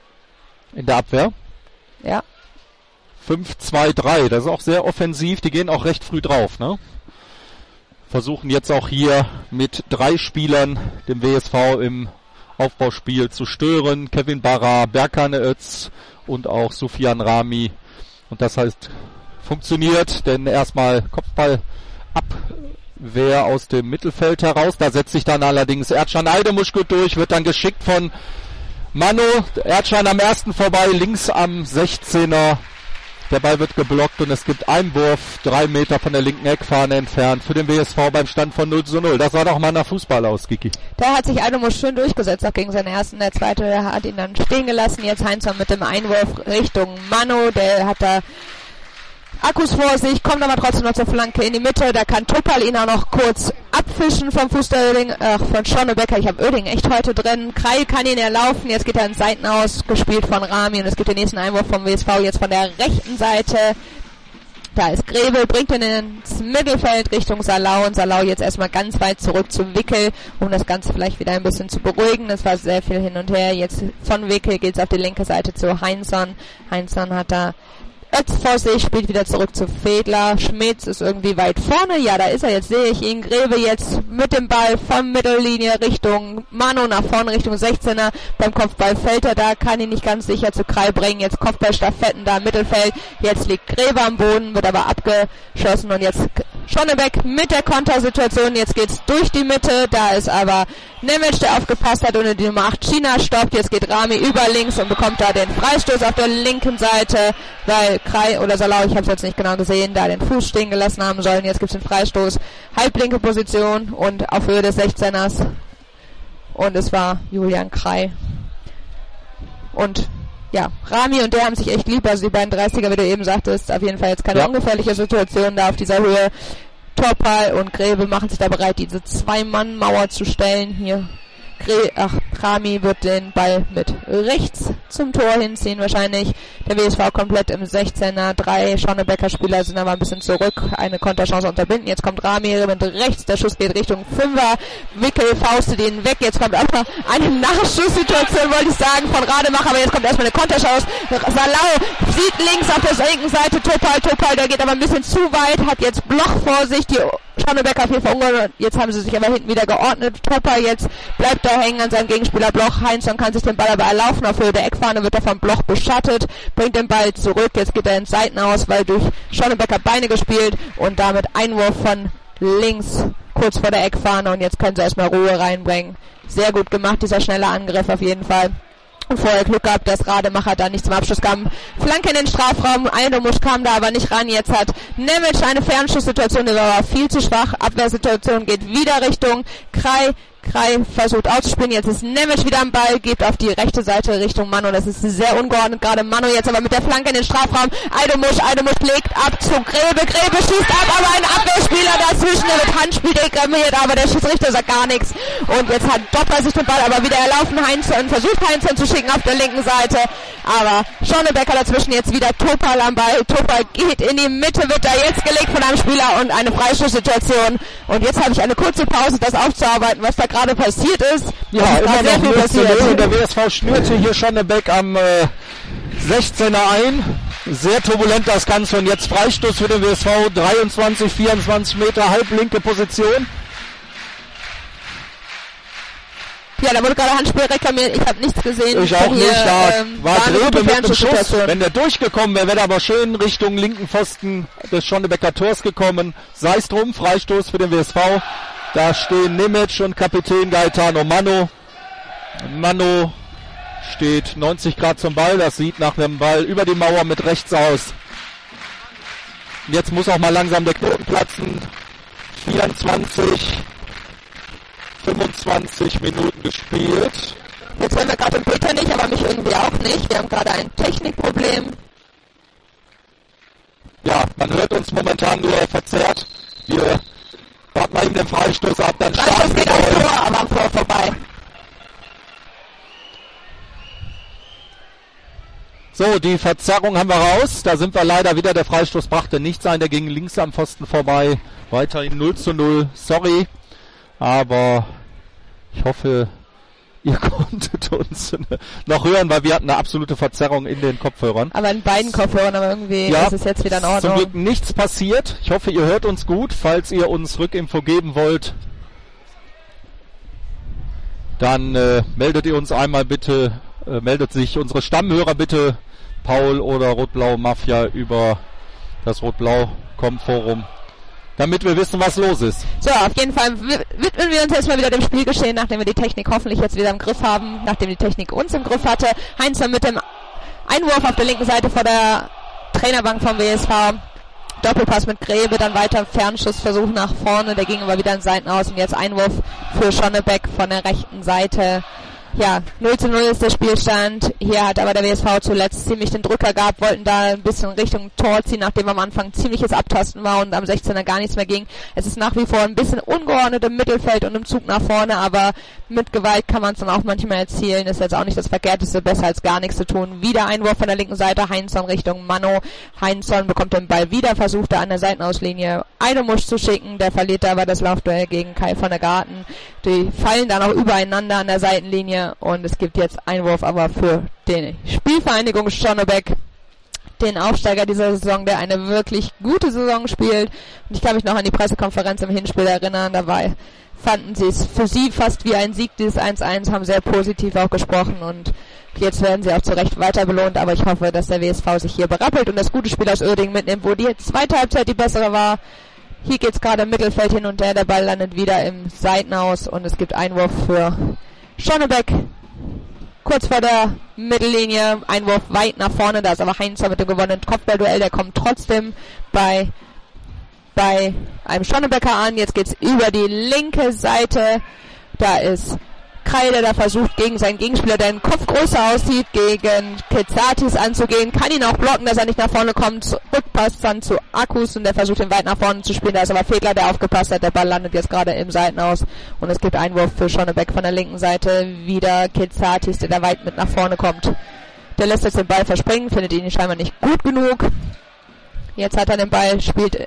Speaker 2: in der Abwehr.
Speaker 1: Ja.
Speaker 2: fünf zwei drei, das ist auch sehr offensiv, die gehen auch recht früh drauf, ne? Versuchen jetzt auch hier mit drei Spielern dem W S V im Aufbauspiel zu stören. Kevin Barra, Berkanötz und auch Sufjan Rami. Und das heißt, funktioniert, denn erstmal Kopfballabwehr aus dem Mittelfeld heraus. Da setzt sich dann allerdings Ercan Eidemusch gut durch, wird dann geschickt von Manu. Ercan am ersten vorbei, links am sechzehner. Der Ball wird geblockt und es gibt Einwurf, drei Meter von der linken Eckfahne entfernt für den W S V beim Stand von null zu null. Das sah doch mal nach Fußball aus, Kiki.
Speaker 1: Da hat sich Eidemusch schön durchgesetzt, auch gegen seinen ersten. Der zweite hat ihn dann stehen gelassen. Jetzt Heinzmann mit dem Einwurf Richtung Manu. Der hat da Akkus vor sich, kommt aber trotzdem noch zur Flanke in die Mitte. Da kann Topal ihn auch noch kurz abfischen vom Fuß der Oerding, ach, von Schonnebecker. Ich habe Oerding echt heute drin. Kreil kann ihn erlaufen. Jetzt geht er in Seiten aus, gespielt von Rami. Und es gibt den nächsten Einwurf vom W S V jetzt von der rechten Seite. Da ist Grebe, bringt ihn ins Mittelfeld Richtung Salau. Und Salau jetzt erstmal ganz weit zurück zu Wickel, um das Ganze vielleicht wieder ein bisschen zu beruhigen. Das war sehr viel hin und her. Jetzt von Wickel geht's auf die linke Seite zu Heinzson. Heinzson hat da Ötz vor sich, spielt wieder zurück zu Fedler. Schmitz ist irgendwie weit vorne. Ja, da ist er, jetzt sehe ich ihn. Grebe jetzt mit dem Ball von Mittellinie Richtung Manu nach vorne, Richtung sechzehner. Beim Kopfball fällt er da, kann ihn nicht ganz sicher zu Kreil bringen. Jetzt Kopfballstaffetten da im Mittelfeld. Jetzt liegt Grebe am Boden, wird aber abgeschossen. Und jetzt Schonnebeck mit der Kontersituation. Jetzt geht's durch die Mitte. Da ist aber Nemec, der aufgepasst hat, und die Nummer acht China stoppt. Jetzt geht Rami über links und bekommt da den Freistoß auf der linken Seite, weil Krei oder Salau, ich habe es jetzt nicht genau gesehen, da den Fuß stehen gelassen haben sollen. Jetzt gibt es den Freistoß, halblinke Position und auf Höhe des sechzehners. Und es war Julian Krei. Und ja, Rami und der haben sich echt lieb, also die beiden dreißiger, wie du eben sagtest, auf jeden Fall jetzt keine ja. ungefährliche Situation da auf dieser Höhe. Topal und Grebe machen sich da bereit, diese Zwei-Mann-Mauer zu stellen hier. Gre- Ach, Rami wird den Ball mit rechts zum Tor hinziehen wahrscheinlich. Der W S V komplett im sechzehner. Drei Schonnebecker Spieler sind aber ein bisschen zurück. Eine Konterchance unterbinden. Jetzt kommt Rami mit rechts. Der Schuss geht Richtung Fünfer. Wickel faustet ihn weg. Jetzt kommt aber eine Nachschusssituation, wollte ich sagen, von Rademacher. Aber jetzt kommt erstmal eine Konterchance. Salau sieht links auf der linken Seite Topal. Topal, der geht aber ein bisschen zu weit. Hat jetzt Bloch vor sich. Die Schonnebecker auf jeden Fall ungeordnet. Jetzt haben sie sich aber hinten wieder geordnet. Topal jetzt bleibt da hängen an seinem Gegenspieler Bloch. Heinzson kann sich den Ball aber erlaufen. Auf Höhe der Eckfahne wird er vom Bloch beschattet. Bringt den Ball zurück. Jetzt geht er ins Seitenaus, weil durch Schonnebecker Beine gespielt und damit Einwurf von links kurz vor der Eckfahne. Und jetzt können sie erstmal Ruhe reinbringen. Sehr gut gemacht, dieser schnelle Angriff auf jeden Fall. Und vorher Glück gehabt, dass Rademacher da nicht zum Abschluss kam. Flanke in den Strafraum, Eidomusch kam da aber nicht ran. Jetzt hat Nemec eine Fernschusssituation, die war aber viel zu schwach. Abwehrsituation geht wieder Richtung Krei. Krei versucht auszuspielen, jetzt ist Nemec wieder am Ball, geht auf die rechte Seite Richtung Manu, das ist sehr ungeordnet, gerade Manu jetzt aber mit der Flanke in den Strafraum, Eidomusch, Eidomusch legt ab zu Grebe, Grebe schießt ab, aber ein Abwehrspieler dazwischen, der wird Handspiel degramiert, aber der Schiedsrichter sagt gar nichts und jetzt hat Doppler sich den Ball aber wieder erlaufen, Heinzson versucht Heinzson zu schicken auf der linken Seite, aber Schonnebecker dazwischen, jetzt wieder Topal am Ball, Topal geht in die Mitte, wird da jetzt gelegt von einem Spieler und eine Freistoßsituation und jetzt habe ich eine kurze Pause, das aufzuarbeiten, was da gerade passiert ist.
Speaker 2: Ja, immer noch null zu null. Der W S V schnürte hier Schonnebeck am äh, sechzehner ein. Sehr turbulent das Ganze und jetzt Freistoß für den W S V. dreiundzwanzig, vierundzwanzig Meter, halblinke Position.
Speaker 1: Ja, da wurde gerade Handspiel reklamiert. Ich habe nichts gesehen.
Speaker 2: Ich auch
Speaker 1: hier,
Speaker 2: nicht. Da
Speaker 1: ähm,
Speaker 2: war Grebe mit dem Schuss. Wenn der durchgekommen wäre, wäre er aber schön Richtung linken Pfosten des Schonnebecker Tors gekommen. Sei es drum, Freistoß für den W S V. Da stehen Nemec und Kapitän Gaetano Manu. Manu steht neunzig Grad zum Ball. Das sieht nach dem Ball über die Mauer mit rechts aus. Jetzt muss auch mal langsam der Knoten platzen. vierundzwanzig, fünfundzwanzig Minuten gespielt.
Speaker 1: Jetzt hören wir gerade den Peter nicht, aber mich irgendwie auch nicht. Wir haben gerade ein Technikproblem.
Speaker 2: Ja, man hört uns momentan nur verzerrt. Wir warten mal eben den Freistoß ab, dann starten wir.
Speaker 1: Das geht Tor, aber am Tor vorbei.
Speaker 2: So, die Verzerrung haben wir raus. Da sind wir leider wieder. Der Freistoß brachte nichts ein. Der ging links am Pfosten vorbei. Weiterhin null zu null. Sorry. Aber ich hoffe, ihr konntet uns noch hören, weil wir hatten eine absolute Verzerrung in den Kopfhörern.
Speaker 1: Aber in beiden Kopfhörern, aber irgendwie
Speaker 2: ja,
Speaker 1: ist es jetzt wieder in Ordnung.
Speaker 2: Zum Glück nichts passiert. Ich hoffe, ihr hört uns gut. Falls ihr uns Rückinfo geben wollt, dann äh, meldet ihr uns einmal bitte, äh, meldet sich unsere Stammhörer bitte, Paul oder Rot-Blau Mafia, über das Rot-Blau-Com-Forum, damit wir wissen, was los ist.
Speaker 1: So, auf jeden Fall widmen wir uns jetzt mal wieder dem Spielgeschehen, nachdem wir die Technik hoffentlich jetzt wieder im Griff haben, nachdem die Technik uns im Griff hatte. Heinzson mit dem Einwurf auf der linken Seite vor der Trainerbank vom W S V. Doppelpass mit Grebe, dann weiter Fernschussversuch nach vorne, der ging aber wieder in Seiten aus und jetzt Einwurf für Schonnebeck von der rechten Seite. Ja, null zu null ist der Spielstand. Hier hat aber der W S V zuletzt ziemlich den Drücker gehabt, wollten da ein bisschen Richtung Tor ziehen, nachdem am Anfang ziemliches Abtasten war und am sechzehner gar nichts mehr ging. Es ist nach wie vor ein bisschen ungeordnet im Mittelfeld und im Zug nach vorne, aber mit Gewalt kann man es dann auch manchmal erzielen. Ist jetzt auch nicht das Verkehrteste, besser als gar nichts zu tun. Wieder Einwurf von der linken Seite, Heinzson Richtung Mano. Heinzson bekommt den Ball wieder, versucht er an der Seitenauslinie Eidemusch zu schicken. Der verliert aber das Laufduell gegen Kai von der Garten. Die fallen dann auch übereinander an der Seitenlinie. Und es gibt jetzt Einwurf aber für die Spielvereinigung Schonnebeck, den Aufsteiger dieser Saison, der eine wirklich gute Saison spielt. Und ich kann mich noch an die Pressekonferenz im Hinspiel erinnern. Dabei fanden sie es für sie fast wie ein Sieg, dieses eins eins, haben sehr positiv auch gesprochen. Und jetzt werden sie auch zu Recht weiter belohnt. Aber ich hoffe, dass der W S V sich hier berappelt und das gute Spiel aus Uerdingen mitnimmt, wo die zweite Halbzeit die bessere war. Hier geht es gerade im Mittelfeld hin und her. Der Ball landet wieder im Seitenaus und es gibt Einwurf für Schonnebeck. Kurz vor der Mittellinie, Einwurf weit nach vorne, da ist aber Heinzson mit dem gewonnenen Kopfballduell, der kommt trotzdem bei, bei einem Schonnebecker an. Jetzt geht's über die linke Seite, da ist Kreide, der versucht gegen seinen Gegenspieler, der den Kopf größer aussieht, gegen Kezatis anzugehen, kann ihn auch blocken, dass er nicht nach vorne kommt, rückpasst dann zu Akkus und der versucht ihn weit nach vorne zu spielen, da ist aber Fegler, der aufgepasst hat, der Ball landet jetzt gerade im Seitenaus und es gibt Einwurf für Schonnebeck von der linken Seite, wieder Kezatis, der da weit mit nach vorne kommt. Der lässt jetzt den Ball verspringen, findet ihn scheinbar nicht gut genug. Jetzt hat er den Ball, spielt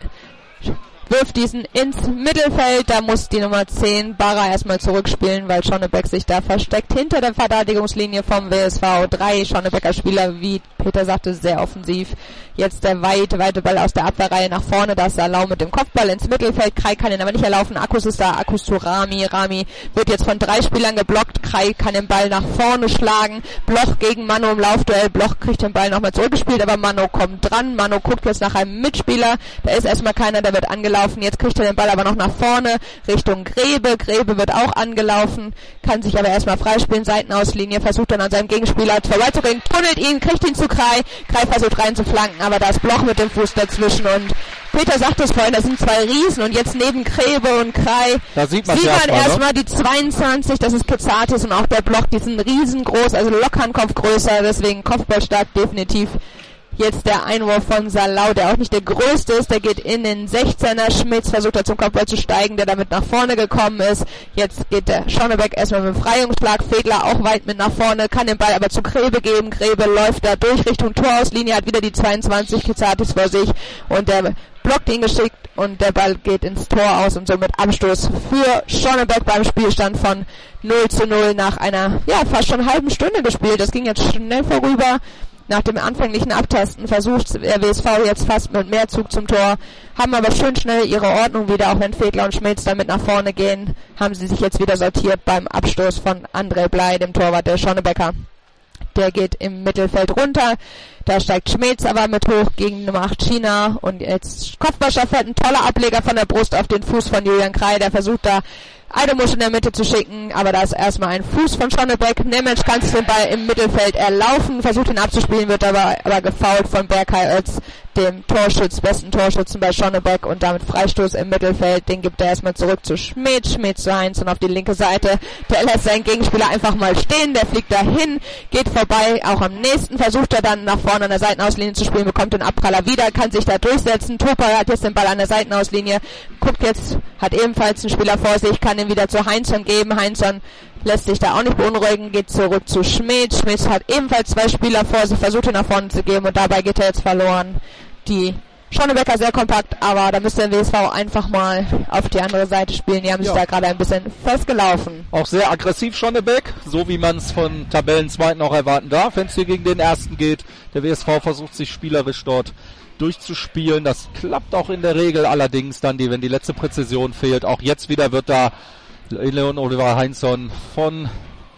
Speaker 1: wirft diesen ins Mittelfeld, da muss die Nummer zehn Barra erstmal zurückspielen, weil Schonnebeck sich da versteckt hinter der Verteidigungslinie vom W S V. Drei Schonnebecker Spieler, wie Peter sagte, sehr offensiv. Jetzt der weite, weite Ball aus der Abwehrreihe nach vorne, da ist Salau mit dem Kopfball ins Mittelfeld. Krei kann ihn aber nicht erlaufen, Akkus ist da, Akkus zu Rami. Rami wird jetzt von drei Spielern geblockt, Krei kann den Ball nach vorne schlagen. Bloch gegen Mano im Laufduell, Bloch kriegt den Ball nochmal zurückgespielt, aber Mano kommt dran. Mano guckt jetzt nach einem Mitspieler, da ist erstmal keiner, der wird angelaufen. Jetzt kriegt er den Ball aber noch nach vorne, Richtung Grebe. Grebe wird auch angelaufen, kann sich aber erstmal freispielen, Seitenauslinie, versucht dann an seinem Gegenspieler vorbeizugehen, tunnelt ihn, kriegt ihn zu Krei. Krei versucht rein zu flanken, aber da ist Bloch mit dem Fuß dazwischen und Peter sagte es vorhin, das sind zwei Riesen und jetzt neben Grebe und Krei
Speaker 2: da sieht man
Speaker 1: erstmal
Speaker 2: erst
Speaker 1: erst die zweiundzwanzig, das ist Kezatis und auch der Bloch, die sind riesengroß, also locker ein Kopf größer, deswegen Kopfballstark definitiv. Jetzt der Einwurf von Salau, der auch nicht der größte ist, der geht in den sechzehner. Schmitz versucht er zum Kopfball zu steigen, der damit nach vorne gekommen ist. Jetzt geht der Schonnebeck erstmal mit dem Befreiungsschlag. Fegler auch weit mit nach vorne, kann den Ball aber zu Grebe geben. Grebe läuft da durch Richtung Torauslinie, hat wieder die zweiundzwanzig Kezatis vor sich und der blockt ihn geschickt und der Ball geht ins Tor aus und somit Abstoß für Schonnebeck beim Spielstand von null zu null nach einer, ja, fast schon halben Stunde gespielt. Das ging jetzt schnell vorüber. Nach dem anfänglichen Abtasten versucht der W S V jetzt fast mit mehr Zug zum Tor, haben aber schön schnell ihre Ordnung wieder, auch wenn Fegler und Schmitz damit nach vorne gehen, haben sie sich jetzt wieder sortiert beim Abstoß von André Blei, dem Torwart der Schonnebecker. Der geht im Mittelfeld runter, da steigt Schmitz aber mit hoch gegen Nummer acht China und jetzt Kopfballstaffette, ein toller Ableger von der Brust auf den Fuß von Julian Krei, der versucht da Eidemusch in der Mitte zu schicken, aber da ist erstmal ein Fuß von Schonnebeck. Nemec kann sich den Ball im Mittelfeld erlaufen, versucht ihn abzuspielen, wird aber, aber gefoult von Berkay Oetz, dem Torschütz, besten Torschützen bei Schonnebeck und damit Freistoß im Mittelfeld. Den gibt er erstmal zurück zu Schmidt, Schmidt zu Heinz und auf die linke Seite. Der lässt seinen Gegenspieler einfach mal stehen, der fliegt dahin, geht vorbei, auch am nächsten versucht er dann nach vorne an der Seitenauslinie zu spielen, bekommt den Abpraller wieder, kann sich da durchsetzen. Topa hat jetzt den Ball an der Seitenauslinie, guckt jetzt, hat ebenfalls einen Spieler vor sich, kann ihn wieder zu Heinzson geben. Heinzson lässt sich da auch nicht beunruhigen, geht zurück zu Schmidt. Schmidt hat ebenfalls zwei Spieler vor sich, versucht ihn nach vorne zu geben und dabei geht er jetzt verloren. Die Schonnebecker sehr kompakt, aber da müsste der W S V einfach mal auf die andere Seite spielen. Die haben sich ja da gerade ein bisschen festgelaufen.
Speaker 2: Auch sehr aggressiv Schonnebeck, so wie man es von Tabellenzweiten auch erwarten darf, wenn es hier gegen den Ersten geht. Der W S V versucht sich spielerisch dort durchzuspielen. Das klappt auch in der Regel, allerdings dann, die, wenn die letzte Präzision fehlt. Auch jetzt wieder wird da Leon Oliver Heinzson von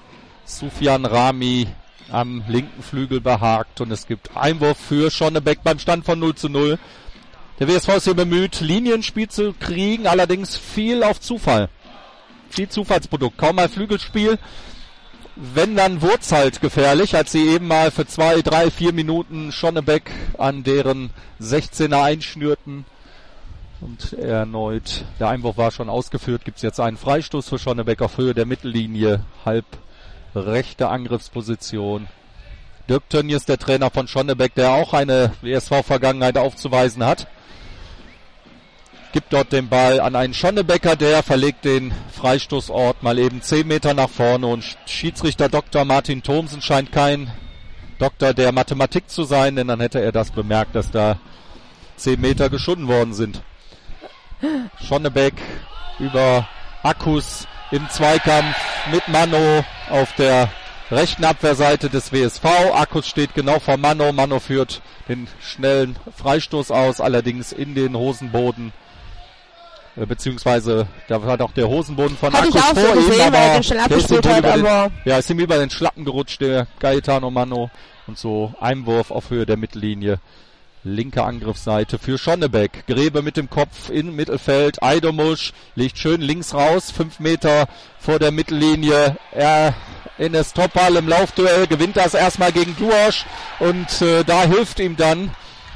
Speaker 2: Sufjan Rami am linken Flügel behagt und es gibt Einwurf für Schonnebeck beim Stand von null zu null. Der W S V ist hier bemüht, Linienspiel zu kriegen, allerdings viel auf Zufall. Viel Zufallsprodukt, kaum mal Flügelspiel. Wenn dann Wurz halt gefährlich, als sie eben mal für zwei, drei, vier Minuten Schonnebeck an deren sechzehner einschnürten. Und erneut, der Einwurf war schon ausgeführt, gibt es jetzt einen Freistoß für Schonnebeck auf Höhe der Mittellinie, halb rechte Angriffsposition. Dirk Tönnies, der Trainer von Schonnebeck, der auch eine W S V-Vergangenheit aufzuweisen hat, gibt dort den Ball an einen Schonnebecker, der verlegt den Freistoßort mal eben zehn Meter nach vorne und Schiedsrichter Doktor Martin Thomsen scheint kein Doktor der Mathematik zu sein, denn dann hätte er das bemerkt, dass da zehn Meter geschunden worden sind. Schonnebeck über Akkus im Zweikampf mit Mano auf der rechten Abwehrseite des W S V. Akkus steht genau vor Mano. Mano führt den schnellen Freistoß aus, allerdings in den Hosenboden. Beziehungsweise, da war doch der Hosenboden von
Speaker 1: Hatte
Speaker 2: Akkus
Speaker 1: ich auch
Speaker 2: vor
Speaker 1: so
Speaker 2: ihm,
Speaker 1: gesehen,
Speaker 2: aber
Speaker 1: weil er den schnell abgespielt hat,
Speaker 2: den,
Speaker 1: aber...
Speaker 2: Ja, ist ihm über den Schlappen gerutscht, der Gaetano Mano. Und so Einwurf auf Höhe der Mittellinie. Linke Angriffsseite für Schonnebeck. Grebe mit dem Kopf im Mittelfeld. Eidomusch legt schön links raus. Fünf Meter vor der Mittellinie. Er Enes Topal im Laufduell gewinnt das erstmal gegen Duosch. Und äh, da hilft ihm dann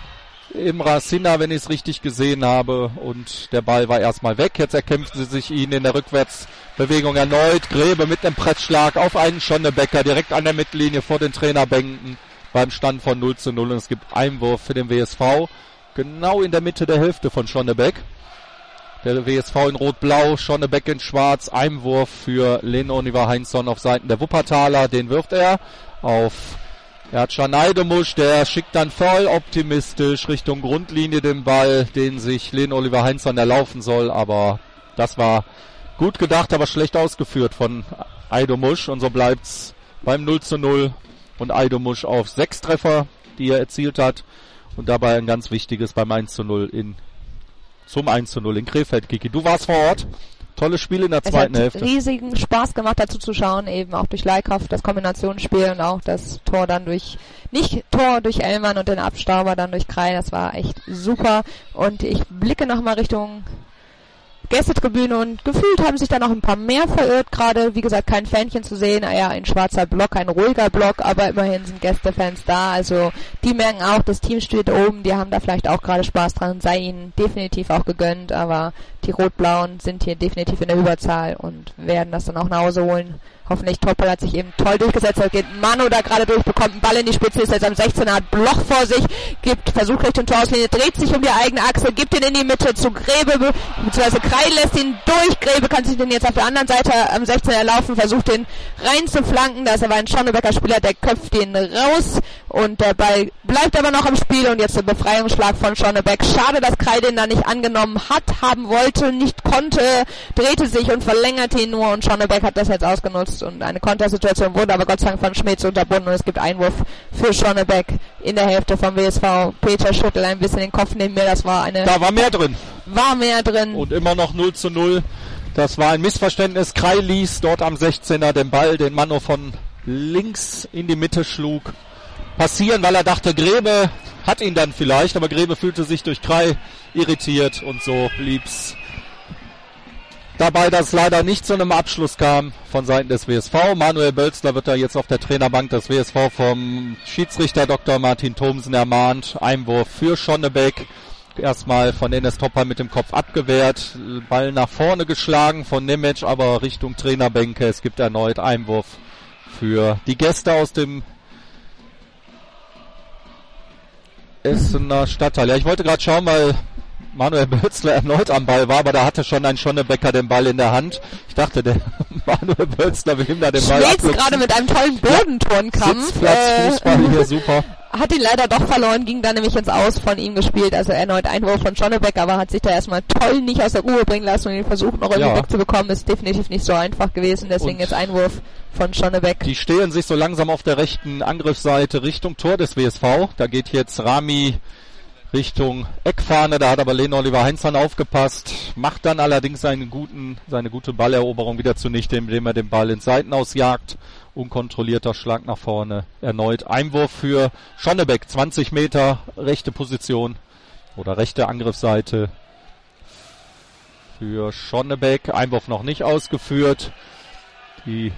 Speaker 2: Imra Sinna, wenn ich es richtig gesehen habe. Und der Ball war erstmal weg. Jetzt erkämpfen sie sich ihn in der Rückwärtsbewegung erneut. Grebe mit einem Pressschlag auf einen Schonnebecker direkt an der Mittellinie vor den Trainerbänken beim Stand von null zu null. Und es gibt Einwurf für den W S V. Genau in der Mitte der Hälfte von Schonnebeck. Der W S V in Rot-Blau, Schonnebeck in Schwarz. Einwurf für Lene-Oliver Heinzson auf Seiten der Wuppertaler. Den wirft er auf Ercan Eidomusch. Der schickt dann voll optimistisch Richtung Grundlinie den Ball, den sich Lene-Oliver Heinzson erlaufen soll. Aber das war gut gedacht, aber schlecht ausgeführt von Eidomusch. Und so bleibt's beim null zu null. Und Eidomusch auf sechs Treffer, die er erzielt hat. Und dabei ein ganz wichtiges beim eins zu null in, zum eins zu null in Krefeld. Kiki, du warst vor Ort. Tolles Spiel in der zweiten Hälfte.
Speaker 1: Es hat riesigen Spaß gemacht, dazu zu schauen, eben auch durch Leikhoff, das Kombinationsspiel und auch das Tor dann durch, nicht Tor durch Ellmann und den Abstauber dann durch Krei. Das war echt super. Und ich blicke nochmal Richtung Gästetribüne und gefühlt haben sich da noch ein paar mehr verirrt. Gerade, wie gesagt, kein Fähnchen zu sehen, eher ein schwarzer Block, ein ruhiger Block, aber immerhin sind Gästefans da. Also die merken auch, das Team steht oben, die haben da vielleicht auch gerade Spaß dran, sei ihnen definitiv auch gegönnt, aber die Rot-Blauen sind hier definitiv in der Überzahl und werden das dann auch nach Hause holen. Hoffentlich Toppel hat sich eben toll durchgesetzt, da geht Manu da gerade durch, bekommt einen Ball in die Spitze, ist jetzt am sechzehner, hat Bloch vor sich, gibt, versucht Richtung Torauslinie, dreht sich um die eigene Achse, gibt ihn in die Mitte zu Grebe, beziehungsweise Krei lässt ihn durch, Grebe kann sich den jetzt auf der anderen Seite am sechzehner erlaufen, versucht den rein zu flanken, da ist aber ein Schonnebecker Spieler, der köpft ihn raus und der Ball bleibt aber noch im Spiel und jetzt der Befreiungsschlag von Schonnebeck. Schade, dass Krei den da nicht angenommen hat, haben wollte, nicht konnte, drehte sich und verlängerte ihn nur und Schonnebeck hat das jetzt ausgenutzt und eine Kontersituation wurde aber Gott sei Dank von Schmitz unterbunden und es gibt Einwurf für Schonnebeck in der Hälfte vom W S V. Peter schüttelt ein bisschen den Kopf neben mir, das war eine...
Speaker 2: Da war mehr drin.
Speaker 1: War mehr drin.
Speaker 2: Und immer noch null zu null. Das war ein Missverständnis. Krei ließ dort am sechzehner den Ball, den Mano von links in die Mitte schlug, passieren, weil er dachte, Grebe hat ihn dann vielleicht, aber Grebe fühlte sich durch Krei irritiert und so blieb's dabei, dass es leider nicht zu einem Abschluss kam von Seiten des W S V. Manuel Bölzler wird da jetzt auf der Trainerbank des W S V vom Schiedsrichter Doktor Martin Thomsen ermahnt. Einwurf für Schonnebeck. Erstmal von Enes Topal mit dem Kopf abgewehrt. Ball nach vorne geschlagen von Nemec, aber Richtung Trainerbänke. Es gibt erneut Einwurf für die Gäste aus dem Essener Stadtteil. Ja, ich wollte gerade schauen, weil Manuel Bölzler erneut am Ball war, aber da hatte schon ein Schonnebecker den Ball in der Hand. Ich dachte, der Manuel Bölzler will ihm da den Ball
Speaker 1: ablupfen. gerade mit einem tollen Bodenturnkampf.
Speaker 2: Sitzplatz, äh, Fußball hier super.
Speaker 1: Hat ihn leider doch verloren, ging dann nämlich ins Aus von ihm gespielt. Also erneut Einwurf von Schonnebecker, aber hat sich da erstmal toll nicht aus der Ruhe bringen lassen und den Versuch noch irgendwie ja. wegzubekommen. Ist definitiv nicht so einfach gewesen, deswegen und jetzt Einwurf von Schonnebeck.
Speaker 2: Die stehlen sich so langsam auf der rechten Angriffsseite Richtung Tor des W S V. Da geht jetzt Rami Richtung Eckfahne, da hat aber Lene-Oliver Heinzson aufgepasst, macht dann allerdings seinen guten, seine gute Balleroberung wieder zunichte, indem er den Ball ins Seitenaus jagt. Unkontrollierter Schlag nach vorne. Erneut Einwurf für Schonnebeck, zwanzig Meter, rechte Position oder rechte Angriffsseite für Schonnebeck. Einwurf noch nicht ausgeführt. Die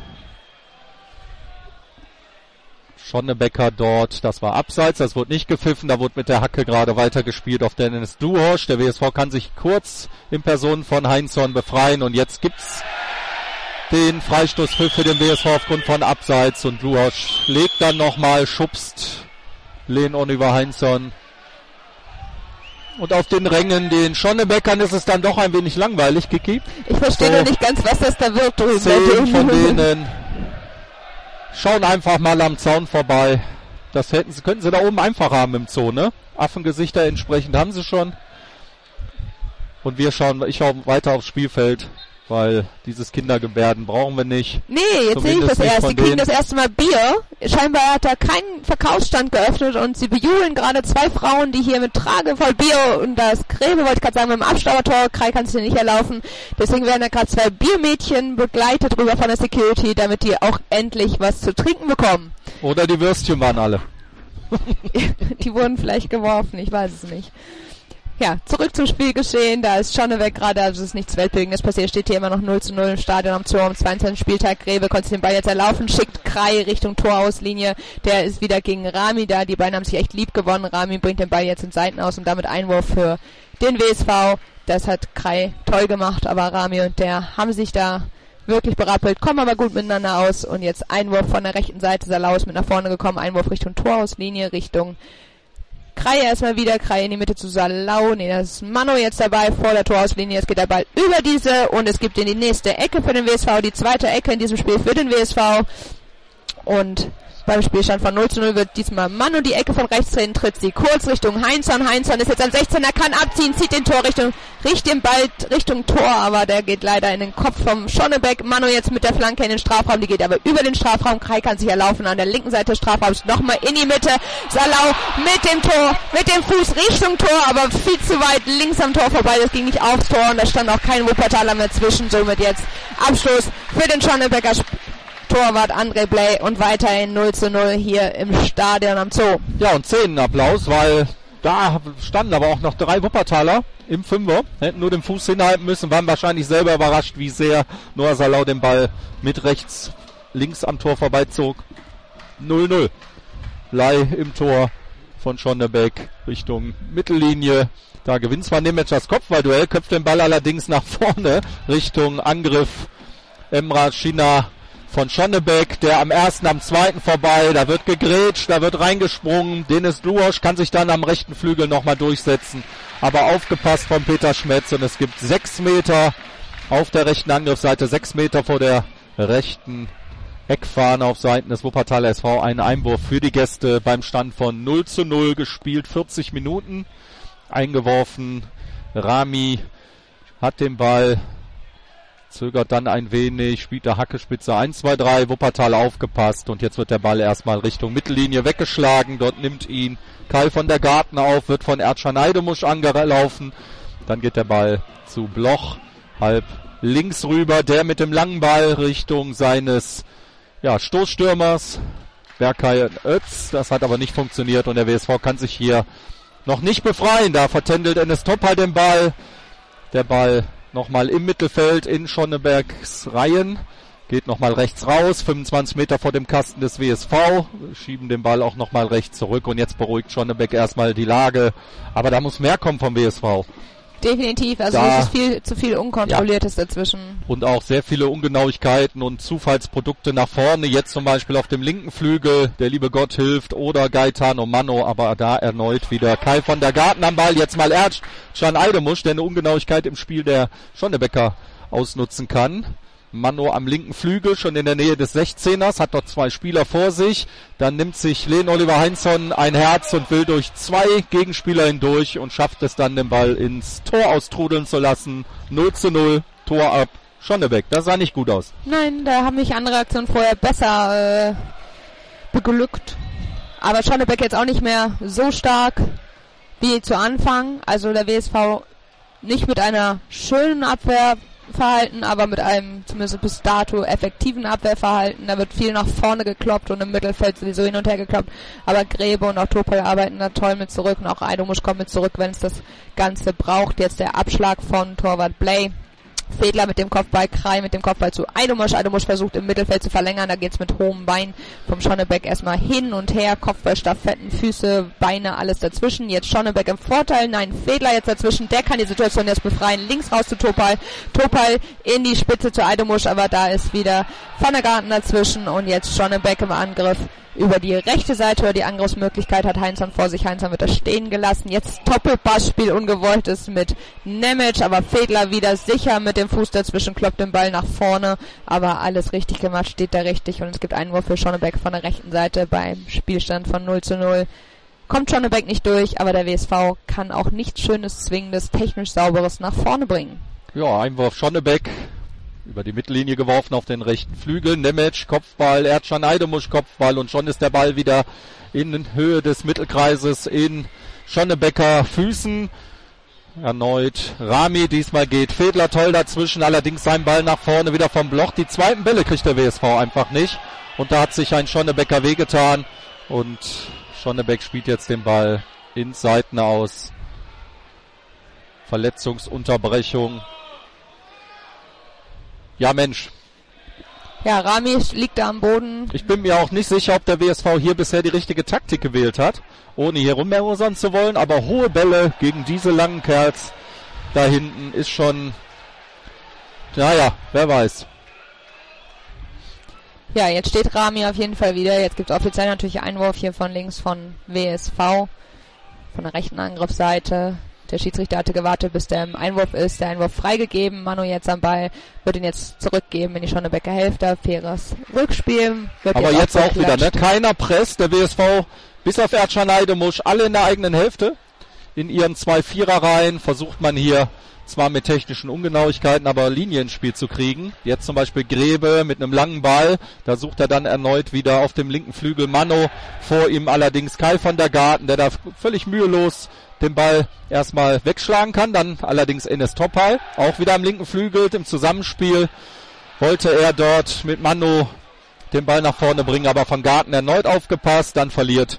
Speaker 2: Schonnebecker dort, das war abseits, das wurde nicht gepfiffen, da wurde mit der Hacke gerade weitergespielt auf Dennis Duhosch. Der W S V kann sich kurz in Person von Heinzson befreien und jetzt gibt's den Freistoß für, für den W S V aufgrund von Abseits und Luhosch legt dann nochmal, schubst Len Oliver Heinzson. Und auf den Rängen, den Schonnebeckern, ist es dann doch ein wenig langweilig, Kiki.
Speaker 1: Ich verstehe so, noch nicht ganz, was das da wird.
Speaker 2: Zehn von denen schauen einfach mal am Zaun vorbei. Das hätten sie, könnten sie da oben einfach haben im Zoo, ne? Affengesichter entsprechend haben sie schon. Und wir schauen, ich schaue weiter aufs Spielfeld, weil dieses Kindergebärden brauchen wir nicht.
Speaker 1: Nee, jetzt sehe ich das erst. Die kriegen das erste Mal Bier. Scheinbar hat er keinen Verkaufsstand geöffnet und sie bejubeln gerade zwei Frauen, die hier mit Trage voll Bier und das Gräbe, wollte ich gerade sagen, mit dem Abstaubertor, Krei kann sich nicht erlaufen. Deswegen werden da gerade zwei Biermädchen begleitet rüber von der Security, damit die auch endlich was zu trinken bekommen.
Speaker 2: Oder die Würstchen waren alle.
Speaker 1: Die wurden vielleicht geworfen, ich weiß es nicht. Ja, zurück zum Spielgeschehen, da ist Schonnebeck gerade, also es ist nichts Weltbewegendes passiert, steht hier immer noch null zu null im Stadion am Tor am zweiundzwanzigsten Spieltag. Grebe konnte den Ball jetzt erlaufen, schickt Krei Richtung Torauslinie, der ist wieder gegen Rami da, die beiden haben sich echt lieb gewonnen, Rami bringt den Ball jetzt in Seiten aus und damit Einwurf für den W S V, das hat Krei toll gemacht, aber Rami und der haben sich da wirklich berappelt, kommen aber gut miteinander aus und jetzt Einwurf von der rechten Seite, Salau ist mit nach vorne gekommen, Einwurf Richtung Torauslinie, Richtung Krei erstmal wieder, Krei in die Mitte zu Salau, nee, das ist Mano jetzt dabei vor der Torauslinie, jetzt geht der Ball über diese und es gibt in die nächste Ecke für den W S V, die zweite Ecke in diesem Spiel für den W S V und beim Spielstand von null zu null wird diesmal Mano die Ecke von rechts drehen, tritt sie kurz Richtung Heinzson, Heinzson ist jetzt am sechzehner, kann abziehen, zieht den Tor Richtung, richtet den Ball Richtung Tor, aber der geht leider in den Kopf vom Schonnebeck, Mano jetzt mit der Flanke in den Strafraum, die geht aber über den Strafraum, Krei kann sich erlaufen an der linken Seite des Strafraums, nochmal in die Mitte, Salau mit dem Tor, mit dem Fuß Richtung Tor, aber viel zu weit links am Tor vorbei, das ging nicht aufs Tor und da stand auch kein Wuppertaler mehr zwischen, somit jetzt Abschluss für den Schonnebecker Sp- Torwart André Bley und weiterhin null zu null hier im Stadion am Zoo.
Speaker 2: Ja, und Szenenapplaus, weil da standen aber auch noch drei Wuppertaler im Fünfer, hätten nur den Fuß hinhalten müssen, waren wahrscheinlich selber überrascht, wie sehr Noah Salau den Ball mit rechts, links am Tor vorbeizog. null null. Bley im Tor von Schonnebeck Richtung Mittellinie. Da gewinnt zwar Nemec das Kopfballduell, köpft den Ball allerdings nach vorne Richtung Angriff Emrah China von Schonnebeck, der am ersten, am zweiten vorbei, da wird gegrätscht, da wird reingesprungen, Dennis Luhosch kann sich dann am rechten Flügel nochmal durchsetzen, aber aufgepasst von Peter Schmetz und es gibt sechs Meter auf der rechten Angriffsseite, sechs Meter vor der rechten Eckfahne auf Seiten des Wuppertaler S V, einen Einwurf für die Gäste beim Stand von null zu null gespielt, vierzig Minuten, eingeworfen, Rami hat den Ball, zögert dann ein wenig, spielt der Hackespitze eins, zwei, drei, Wuppertal aufgepasst und jetzt wird der Ball erstmal Richtung Mittellinie weggeschlagen, dort nimmt ihn Kai von der Garten auf, wird von Erdschan Heidemusch angelaufen, dann geht der Ball zu Bloch, halb links rüber, der mit dem langen Ball Richtung seines ja, Stoßstürmers, Berkay Ötz, das hat aber nicht funktioniert und der W S V kann sich hier noch nicht befreien, da vertändelt Enes Topal den Ball, der Ball nochmal im Mittelfeld in Schonnebergs Reihen. Geht nochmal rechts raus, fünfundzwanzig Meter vor dem Kasten des W S V. Schieben den Ball auch nochmal rechts zurück und jetzt beruhigt Schonnebeck erstmal die Lage. Aber da muss mehr kommen vom W S V.
Speaker 1: Definitiv, also da, es ist viel zu viel Unkontrolliertes ja. dazwischen. Und auch sehr viele Ungenauigkeiten und Zufallsprodukte nach vorne. Jetzt zum Beispiel auf dem linken Flügel, der liebe Gott hilft, oder Gaetano Mano, aber da erneut wieder Kai von der Garten am Ball. Jetzt mal Erdschan Heidemusch, der eine Ungenauigkeit im Spiel der Schonnebecker ausnutzen kann. Mano am linken Flügel, schon in der Nähe des sechzehners, hat dort zwei Spieler vor sich. Dann nimmt sich Len Oliver Heinzson ein Herz und will durch zwei Gegenspieler hindurch und schafft es dann, den Ball ins Tor austrudeln zu lassen. null zu null, Tor ab, Schonnebeck. Das sah nicht gut aus. Nein, da haben mich andere Aktionen vorher besser äh, beglückt. Aber Schonnebeck jetzt auch nicht mehr so stark wie zu Anfang. Also der W S V nicht mit einer schönen Abwehr Verhalten, aber mit einem zumindest bis dato effektiven Abwehrverhalten. Da wird viel nach vorne gekloppt und im Mittelfeld sowieso hin und her gekloppt. Aber Grebe und auch Topol arbeiten da toll mit zurück und auch Heidemusch kommt mit zurück, wenn es das Ganze braucht. Jetzt der Abschlag von Torwart Bley Fedler mit dem Kopfball, Krei mit dem Kopfball zu Eidomusch. Eidomusch versucht im Mittelfeld zu verlängern, da geht's mit hohem Bein vom Schonnebeck erstmal hin und her, Kopfball, Staffetten, Füße, Beine, alles dazwischen. Jetzt Schonnebeck im Vorteil, nein, Fedler jetzt dazwischen, der kann die Situation jetzt befreien, links raus zu Topal, Topal in die Spitze zu Eidomusch, aber da ist wieder Van der Garten dazwischen und jetzt Schonnebeck im Angriff. Über die rechte Seite, oder die Angriffsmöglichkeit hat Heinzmann vor sich. Heinzmann wird das stehen gelassen. Jetzt Doppelpassspiel, ungewolltes mit Nemec, aber Fedler wieder sicher mit dem Fuß dazwischen, kloppt den Ball nach vorne, aber alles richtig gemacht, steht da richtig und es gibt einen Wurf für Schonnebeck von der rechten Seite beim Spielstand von null zu null. Kommt Schonnebeck nicht durch, aber der W S V kann auch nichts Schönes, Zwingendes, technisch Sauberes nach vorne bringen.
Speaker 2: Ja, Einwurf Schonnebeck. Über die Mittellinie geworfen auf den rechten Flügel. Nemec, Kopfball, Erdschan Eidomusch, Kopfball und schon ist der Ball wieder in Höhe des Mittelkreises in Schonnebecker Füßen. Erneut Rami, diesmal geht Fedler toll dazwischen, allerdings sein Ball nach vorne wieder vom Bloch. Die zweiten Bälle kriegt der W S V einfach nicht und da hat sich ein Schonnebecker wehgetan und Schonnebeck spielt jetzt den Ball ins Seitenaus. Verletzungsunterbrechung. Ja, Mensch.
Speaker 1: Ja, Rami liegt da am Boden.
Speaker 2: Ich bin mir auch nicht sicher, ob der W S V hier bisher die richtige Taktik gewählt hat, ohne hier rummerosern zu wollen, aber hohe Bälle gegen diese langen Kerls da hinten ist schon, naja, wer weiß.
Speaker 1: Ja, jetzt steht Rami auf jeden Fall wieder. Jetzt gibt es offiziell natürlich Einwurf hier von links von W S V, von der rechten Angriffsseite. Der Schiedsrichter hatte gewartet, bis der Einwurf ist. Der Einwurf freigegeben. Manu jetzt am Ball. Wird ihn jetzt zurückgeben in die Schonnebecker Hälfte. Faires Rückspiel. Wird
Speaker 2: aber jetzt, jetzt auch wieder, ne? Keiner presst. Der W S V bis auf Erdschan Eidomusch alle in der eigenen Hälfte. In ihren zwei Viererreihen versucht man hier zwar mit technischen Ungenauigkeiten, aber Linienspiel zu kriegen. Jetzt zum Beispiel Grebe mit einem langen Ball. Da sucht er dann erneut wieder auf dem linken Flügel Mano. Vor ihm allerdings Kai van der Garten, der da völlig mühelos den Ball erstmal wegschlagen kann. Dann allerdings Enes Topal, auch wieder am linken Flügel. Im Zusammenspiel wollte er dort mit Mano den Ball nach vorne bringen, aber van Garten erneut aufgepasst. Dann verliert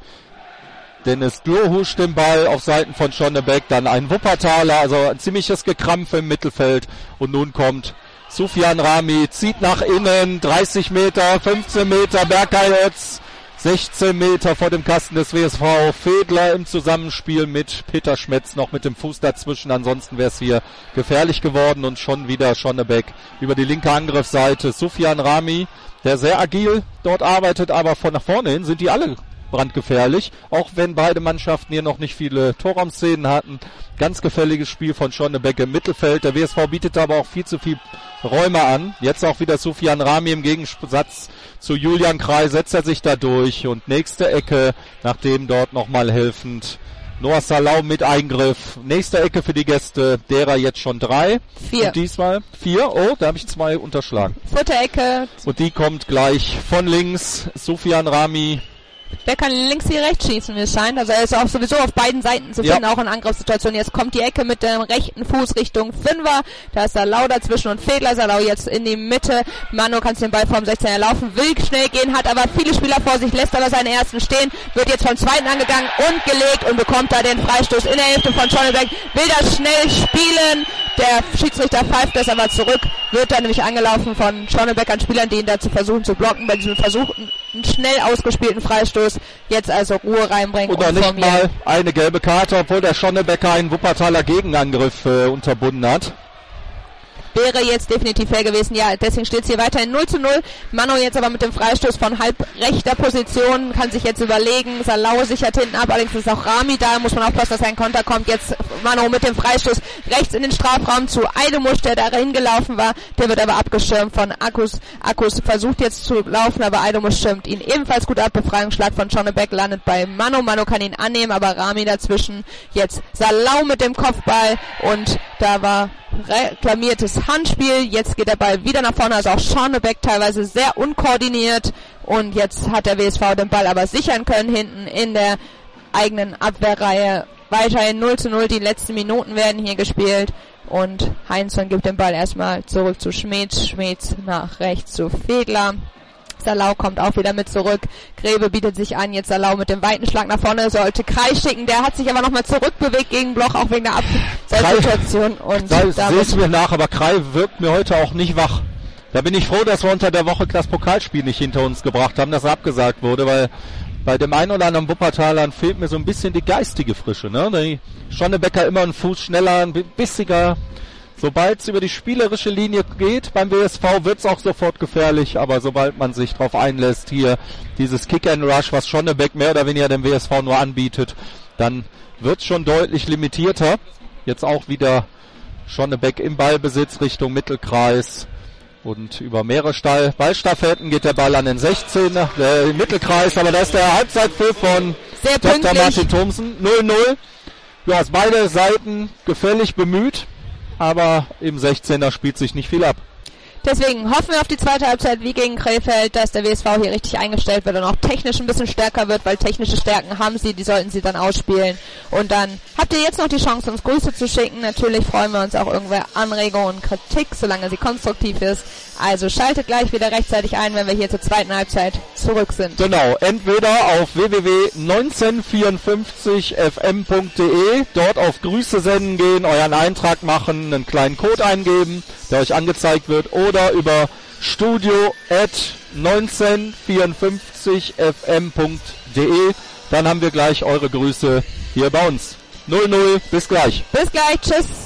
Speaker 2: Dennis Dürhusch den Ball auf Seiten von Schonnebeck. Dann ein Wuppertaler, also ein ziemliches Gekrampf im Mittelfeld. Und nun kommt Sufjan Rami, zieht nach innen, dreißig Meter, fünfzehn Meter, Berkay Ötz, sechzehn Meter vor dem Kasten des W S V. Fedler im Zusammenspiel mit Peter Schmetz noch mit dem Fuß dazwischen. Ansonsten wäre es hier gefährlich geworden und schon wieder Schonnebeck über die linke Angriffsseite. Sufjan Rami, der sehr agil dort arbeitet, aber von nach vorne hin sind die alle brandgefährlich, auch wenn beide Mannschaften hier noch nicht viele Torraumszenen hatten. Ganz gefälliges Spiel von Schonnebeck im Mittelfeld. Der W S V bietet aber auch viel zu viel Räume an. Jetzt auch wieder Sufjan Rami im Gegensatz zu Julian Krei setzt er sich da durch und nächste Ecke, nachdem dort nochmal helfend Noah Salau mit Eingriff. Nächste Ecke für die Gäste, derer jetzt schon drei.
Speaker 1: Vier.
Speaker 2: Und diesmal vier. Oh, da habe ich zwei unterschlagen.
Speaker 1: Vierte Ecke.
Speaker 2: Und die kommt gleich von links. Sufjan Rami.
Speaker 1: Der kann links wie rechts schießen, wie es scheint. Also er ist auch sowieso auf beiden Seiten zu finden, ja. Auch in Angriffssituationen. Jetzt kommt die Ecke mit dem rechten Fuß Richtung Fünfer. Da ist Salau dazwischen und Fedler. Salau jetzt in die Mitte. Manu kann den Ball vom sechzehner laufen, will schnell gehen, hat aber viele Spieler vor sich, lässt aber seinen ersten stehen, wird jetzt vom zweiten angegangen und gelegt und bekommt da den Freistoß in der Hälfte von Schonnebeck. Will das schnell spielen. Der Schiedsrichter pfeift das aber zurück, wird dann nämlich angelaufen von Schonnebeck an Spielern, die ihn dazu versuchen zu blocken, bei diesem Versuch einen schnell ausgespielten Freistoß. Jetzt also Ruhe reinbringen.
Speaker 2: Oder
Speaker 1: und
Speaker 2: nicht mal eine gelbe Karte, obwohl der Schonnebecker einen Wuppertaler Gegenangriff äh, unterbunden hat.
Speaker 1: Wäre jetzt definitiv fair gewesen, ja, deswegen steht es hier weiterhin null zu null. Manu jetzt aber mit dem Freistoß von halb rechter Position, kann sich jetzt überlegen, Salau sichert hinten ab, allerdings ist auch Rami da, muss man aufpassen, dass ein Konter kommt. Jetzt Manu mit dem Freistoß rechts in den Strafraum zu Eidomusch, der da hingelaufen war, der wird aber abgeschirmt von Akkus. Akkus versucht jetzt zu laufen, aber Eidomusch schirmt ihn ebenfalls gut ab. Befreiungsschlag von Schonnebeck landet bei Manu, Manu kann ihn annehmen, aber Rami dazwischen. Jetzt Salau mit dem Kopfball und da war reklamiertes Handspiel. Jetzt geht der Ball wieder nach vorne, also auch Schonnebeck teilweise sehr unkoordiniert und jetzt hat der W S V den Ball aber sichern können hinten in der eigenen Abwehrreihe. Weiterhin null zu null, die letzten Minuten werden hier gespielt und Heinzmann gibt den Ball erstmal zurück zu Schmetz, Schmetz nach rechts zu Fedler. Salau kommt auch wieder mit zurück. Grebe bietet sich an, jetzt Salau mit dem weiten Schlag nach vorne, sollte Kreis schicken. Der hat sich aber nochmal zurückbewegt gegen Bloch, auch wegen der Abseitssituation. Und
Speaker 2: sehe es mir nach, aber Krei wirkt mir heute auch nicht wach. Da bin ich froh, dass wir unter der Woche das Pokalspiel nicht hinter uns gebracht haben, dass er abgesagt wurde, weil bei dem einen oder anderen Wuppertalern fehlt mir so ein bisschen die geistige Frische. Ne? Die Schonnebecker immer einen Fuß schneller, ein bissiger. Sobald es über die spielerische Linie geht, beim W S V wird es auch sofort gefährlich, aber sobald man sich darauf einlässt, hier dieses Kick-and-Rush, was Schonnebeck mehr oder weniger dem W S V nur anbietet, dann wird es schon deutlich limitierter. Jetzt auch wieder Schonnebeck im Ballbesitz Richtung Mittelkreis. Und über mehrere Stall Ballstaffetten geht der Ball an den sechzehner, äh, Mittelkreis, aber da ist der Halbzeitpfiff von Doktor Martin Thomsen. null null. Ja, aus beide Seiten gefällig bemüht, aber im sechzehner spielt sich nicht viel ab.
Speaker 1: Deswegen hoffen wir auf die zweite Halbzeit wie gegen Krefeld, dass der W S V hier richtig eingestellt wird und auch technisch ein bisschen stärker wird, weil technische Stärken haben sie, die sollten sie dann ausspielen. Und dann habt ihr jetzt noch die Chance, uns Grüße zu schicken. Natürlich freuen wir uns auch irgendwer Anregungen und Kritik, solange sie konstruktiv ist. Also schaltet gleich wieder rechtzeitig ein, wenn wir hier zur zweiten Halbzeit zurück sind.
Speaker 2: Genau, entweder auf w w w punkt neunzehnhundertvierundfünfzig f m punkt d e, dort auf Grüße senden gehen, euren Eintrag machen, einen kleinen Code eingeben, der euch angezeigt wird, oder über studio at neunzehnhundertvierundfünfzig f m punkt d e. Dann haben wir gleich eure Grüße hier bei uns. null null, bis gleich.
Speaker 1: Bis gleich, tschüss.